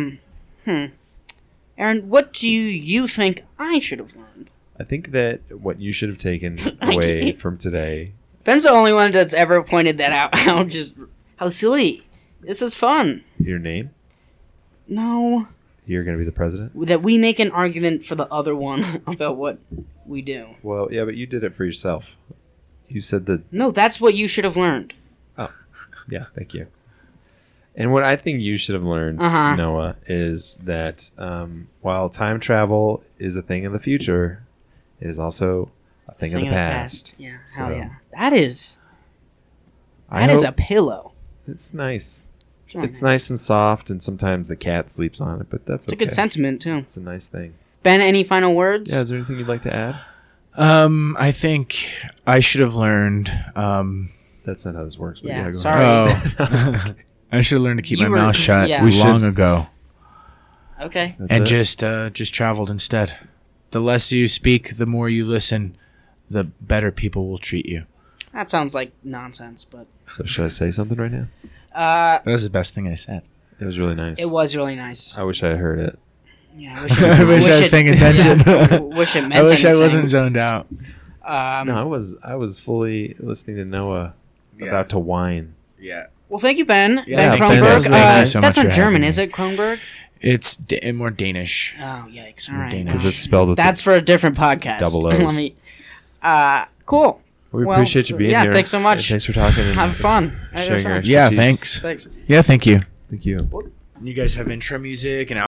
Aaron, what do you think I should have learned? I think that what you should have taken away from today. Ben's the only one that's ever pointed that out. How silly. This is fun. Your name? No. You're going to be the president? That we make an argument for the other one about what we do. Well, yeah, but you did it for yourself. You said that. No, that's what you should have learned. Yeah, thank you. And what I think you should have learned, Uh-huh. Noah, is that while time travel is a thing of the future, it is also a thing of the past. Yeah, So, hell yeah. That is I a hope- pillow. It's nice. It's It's nice and soft, and sometimes the cat sleeps on it, but that's It's a okay. good sentiment, too. It's a nice thing. Ben, any final words? Yeah, is there anything you'd like to add? I think I should have learned. That's not how this works. But Yeah, go sorry. ahead. I should have learned to keep You my were- mouth shut yeah. We should- long ago, Okay. That's and it. just traveled instead. The less you speak, the more you listen, the better people will treat you. That sounds like nonsense, but So should I say something right now? That was the best thing I said. It was really nice. it was really nice. I wish I had heard it. Yeah, I wish, I wish I was paying attention. Yeah, wish it meant I wish anything. I wasn't zoned out. No, I was fully listening to Noah Yeah. about to whine. Yeah, Well, thank you, Ben. Yeah, Ben thank you. Kronberg. Thank you so That's much not for German, having me. is it, Kronberg? it's more Danish. Oh, yikes. All right. Danish. Because it's spelled with That's for a different podcast. Double O's. Let me. Cool. We well, appreciate you being yeah, here. thanks so much. And thanks for talking. And Have fun. Sharing your Have expertise. Yeah, thanks. Thanks. Yeah, thank you. Thank you. You guys have intro music and.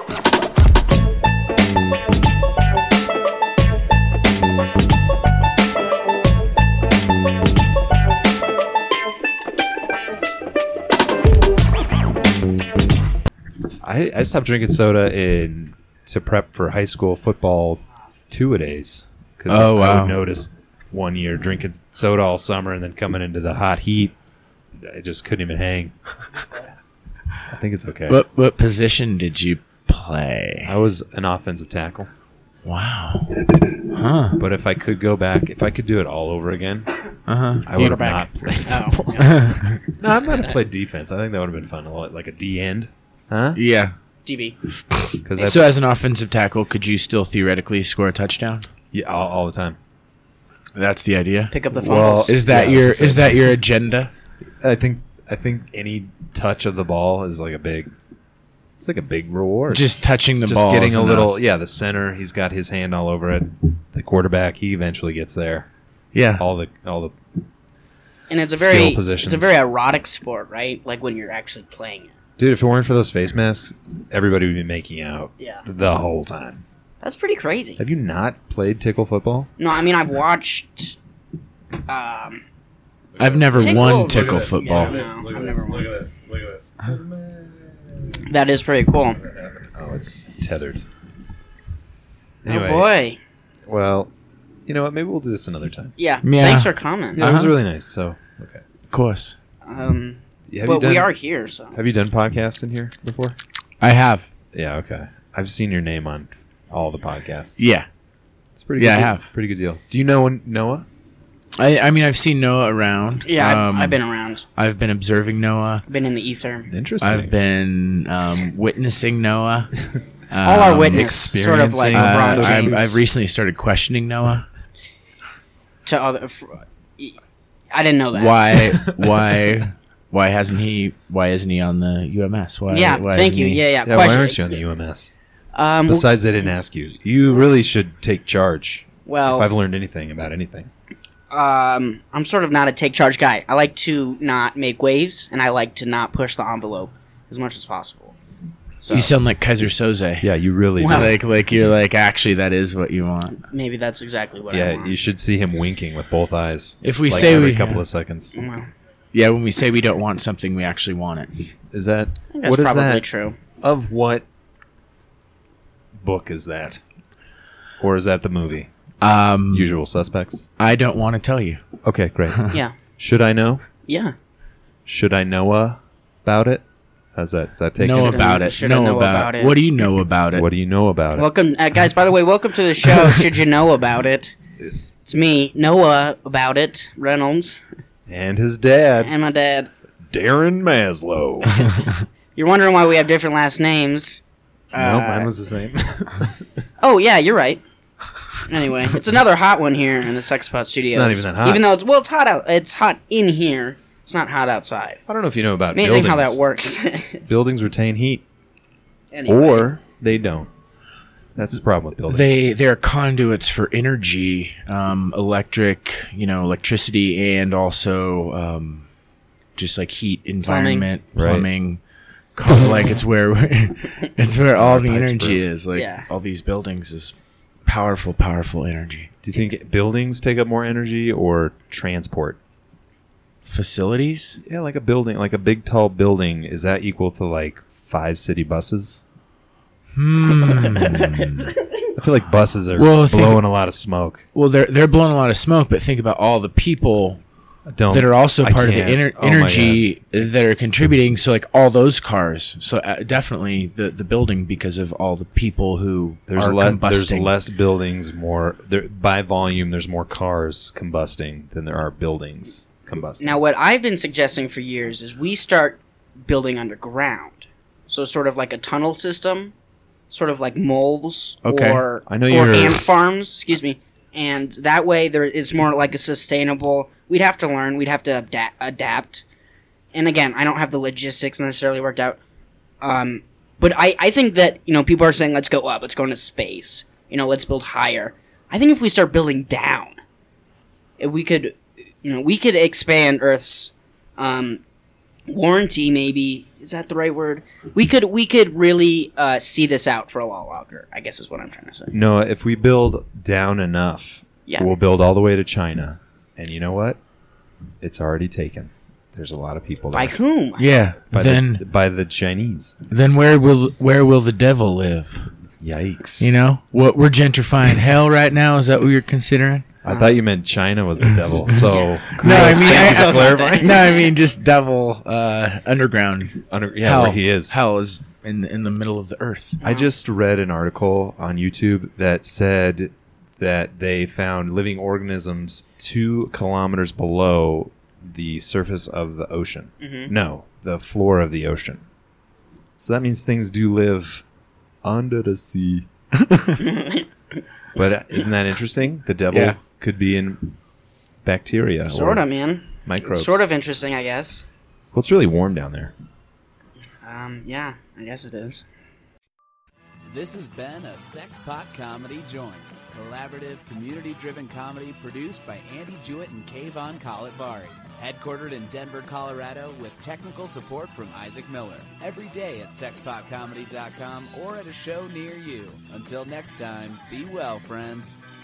I stopped drinking soda to prep for high school football two-a-days. Because Oh, I wow. would notice one year drinking soda all summer and then coming into the hot heat, I just couldn't even hang. I think it's okay. What position did you play? I was an offensive tackle. Wow. Huh. But if I could go back, if I could do it all over again, Uh-huh. I would have Quarterback. not played Oh, football. yeah. No, I might have played defense. I think that would have been fun, like a D end, huh? Yeah. DB. Because So as an offensive tackle, could you still theoretically score a touchdown? yeah, all the time. That's the idea. Pick up the Well, fumbles. Is that Yeah, I was your gonna say- is that your agenda? I think any touch of the ball is like a big reward. Just touching the Just ball. getting is a enough. little, the center. He's got his hand all over it. The quarterback, he eventually gets there. Yeah. All the and it's a skill very positions. it's a very erotic sport, right? Like when you're actually playing it. dude. If it weren't for those face masks, everybody would be making out Yeah. the whole time. That's pretty crazy. Have you not played tickle football? No, I mean I've watched. I've never Tickle- won Look tickle at this. football. Yeah. No, I've never won. at this. Look at this. That is pretty cool. Oh, it's tethered. Oh boy. Well, you know what? Maybe we'll do this another time. Yeah. Yeah. Thanks for coming. Yeah, it was Uh-huh. really nice. So, okay. Of course. Have But we are here, so. Have you done podcasts in here before? I have. Yeah. Okay. I've seen your name on all the podcasts. Yeah. It's pretty. Yeah, good I deal. have. Pretty good deal. Do you know Noah? I mean I've seen Noah around. Yeah, I've been around. I've been observing Noah. I've been in the ether. Interesting. I've been witnessing Noah. All our witness, sort of like experiencing- LeBron James. I've recently started questioning Noah. To other, I didn't know that. Why hasn't he? Why isn't he on the UMS? Why? Yeah, why thank isn't you. he- Yeah. Yeah, why aren't you on the UMS? Besides, they didn't ask you. You really should take charge. Well, if I've learned anything about anything. I'm sort of not a take charge guy. I like to not make waves, and I like to not push the envelope as much as possible. So You sound like Kaiser Soze. Yeah, you really Well, do. Like you're like, actually, that is what you want. maybe that's exactly what I Yeah, want. you should see him winking with both eyes. If we like say every we couple of seconds. Well, yeah, when we say we don't want something, we actually want it. Is that I think that's what is probably that? true. Of what book is that? Or is that the movie? Usual Suspects. I don't want to tell you. Okay, great. Yeah. Should I know? Yeah. Should I know about it? How's that? Is that taken? Know Shoulda- about it. shoulda Know know about about it. it. What do you know about it? What do you know about it? Welcome, guys. By the way, welcome to the show. Should you know about it? It's me, Noah, about it. Reynolds And his dad, and my dad. Darren Maslow. You're wondering why we have different last names. No, mine was the same. Oh yeah, you're right. Anyway, it's another hot one here in the Sexpot Studios. not even that hot. Even though it's hot out. It's hot in here. It's not hot outside. I don't know if you know about Amazing buildings. how that works. Buildings retain heat, Anyway. or they don't. That's the problem with buildings. They're conduits for energy, electricity, and also just like heat, environment, Right. plumbing. Like it's where all the Pipes energy proof. is. Like Yeah. all these buildings is powerful energy. Do you think buildings take up more energy or transport? Facilities. Yeah, like a building, like a big tall building. Is that equal to like 5 city buses? I feel like buses are Well, think- blowing a lot of smoke. Well, they're blowing a lot of smoke, but think about all the people Don't that are also I part of the can't. Oh my energy that are contributing. So like all those cars. So definitely the building because of all the people who There's are there's combusting. less buildings, more by volume. There's more cars combusting than there are buildings combusting. Now, what I've been suggesting for years is we start building underground. So sort of like a tunnel system, sort of like moles Okay. or I know or you're- ant farms, excuse me. And that way there it's more like a sustainable. We'd have to learn, we'd have to adapt. And again, I don't have the logistics necessarily worked out. But I think that, people are saying let's go up, let's go into space. Let's build higher. I think if we start building down, we could expand Earth's warranty. Maybe is that the right word? We could really see this out for a lot longer. I guess is what I'm trying to say. No, if we build down enough, Yeah. we'll build all the way to China. And you know what? It's already taken. There's a lot of people By there. whom? Yeah. By Then by the Chinese. where will the devil live? Yikes. What we're gentrifying hell right now. Is that what you're considering? I thought you meant China was the devil. So No, I mean, thank you for clarifying. No, I mean just devil underground. Yeah, where he is. Hell is in the middle of the earth. I just read an article on YouTube that said that they found living organisms 2 kilometers below the surface of the ocean. Mm-hmm. No, the floor of the ocean. So that means things do live under the sea. But isn't that interesting? The devil Yeah. could be in bacteria. Sort or of, man. microbes. It's sort of interesting, I guess. Well, it's really warm down there. Yeah, I guess it is. This has been a Sexpot Comedy Joint, collaborative, community-driven comedy produced by Andy Jewett and Kayvon Kalatvari. Headquartered in Denver, Colorado, with technical support from Isaac Miller. Every day at sexpotcomedy.com or at a show near you. Until next time, be well, friends.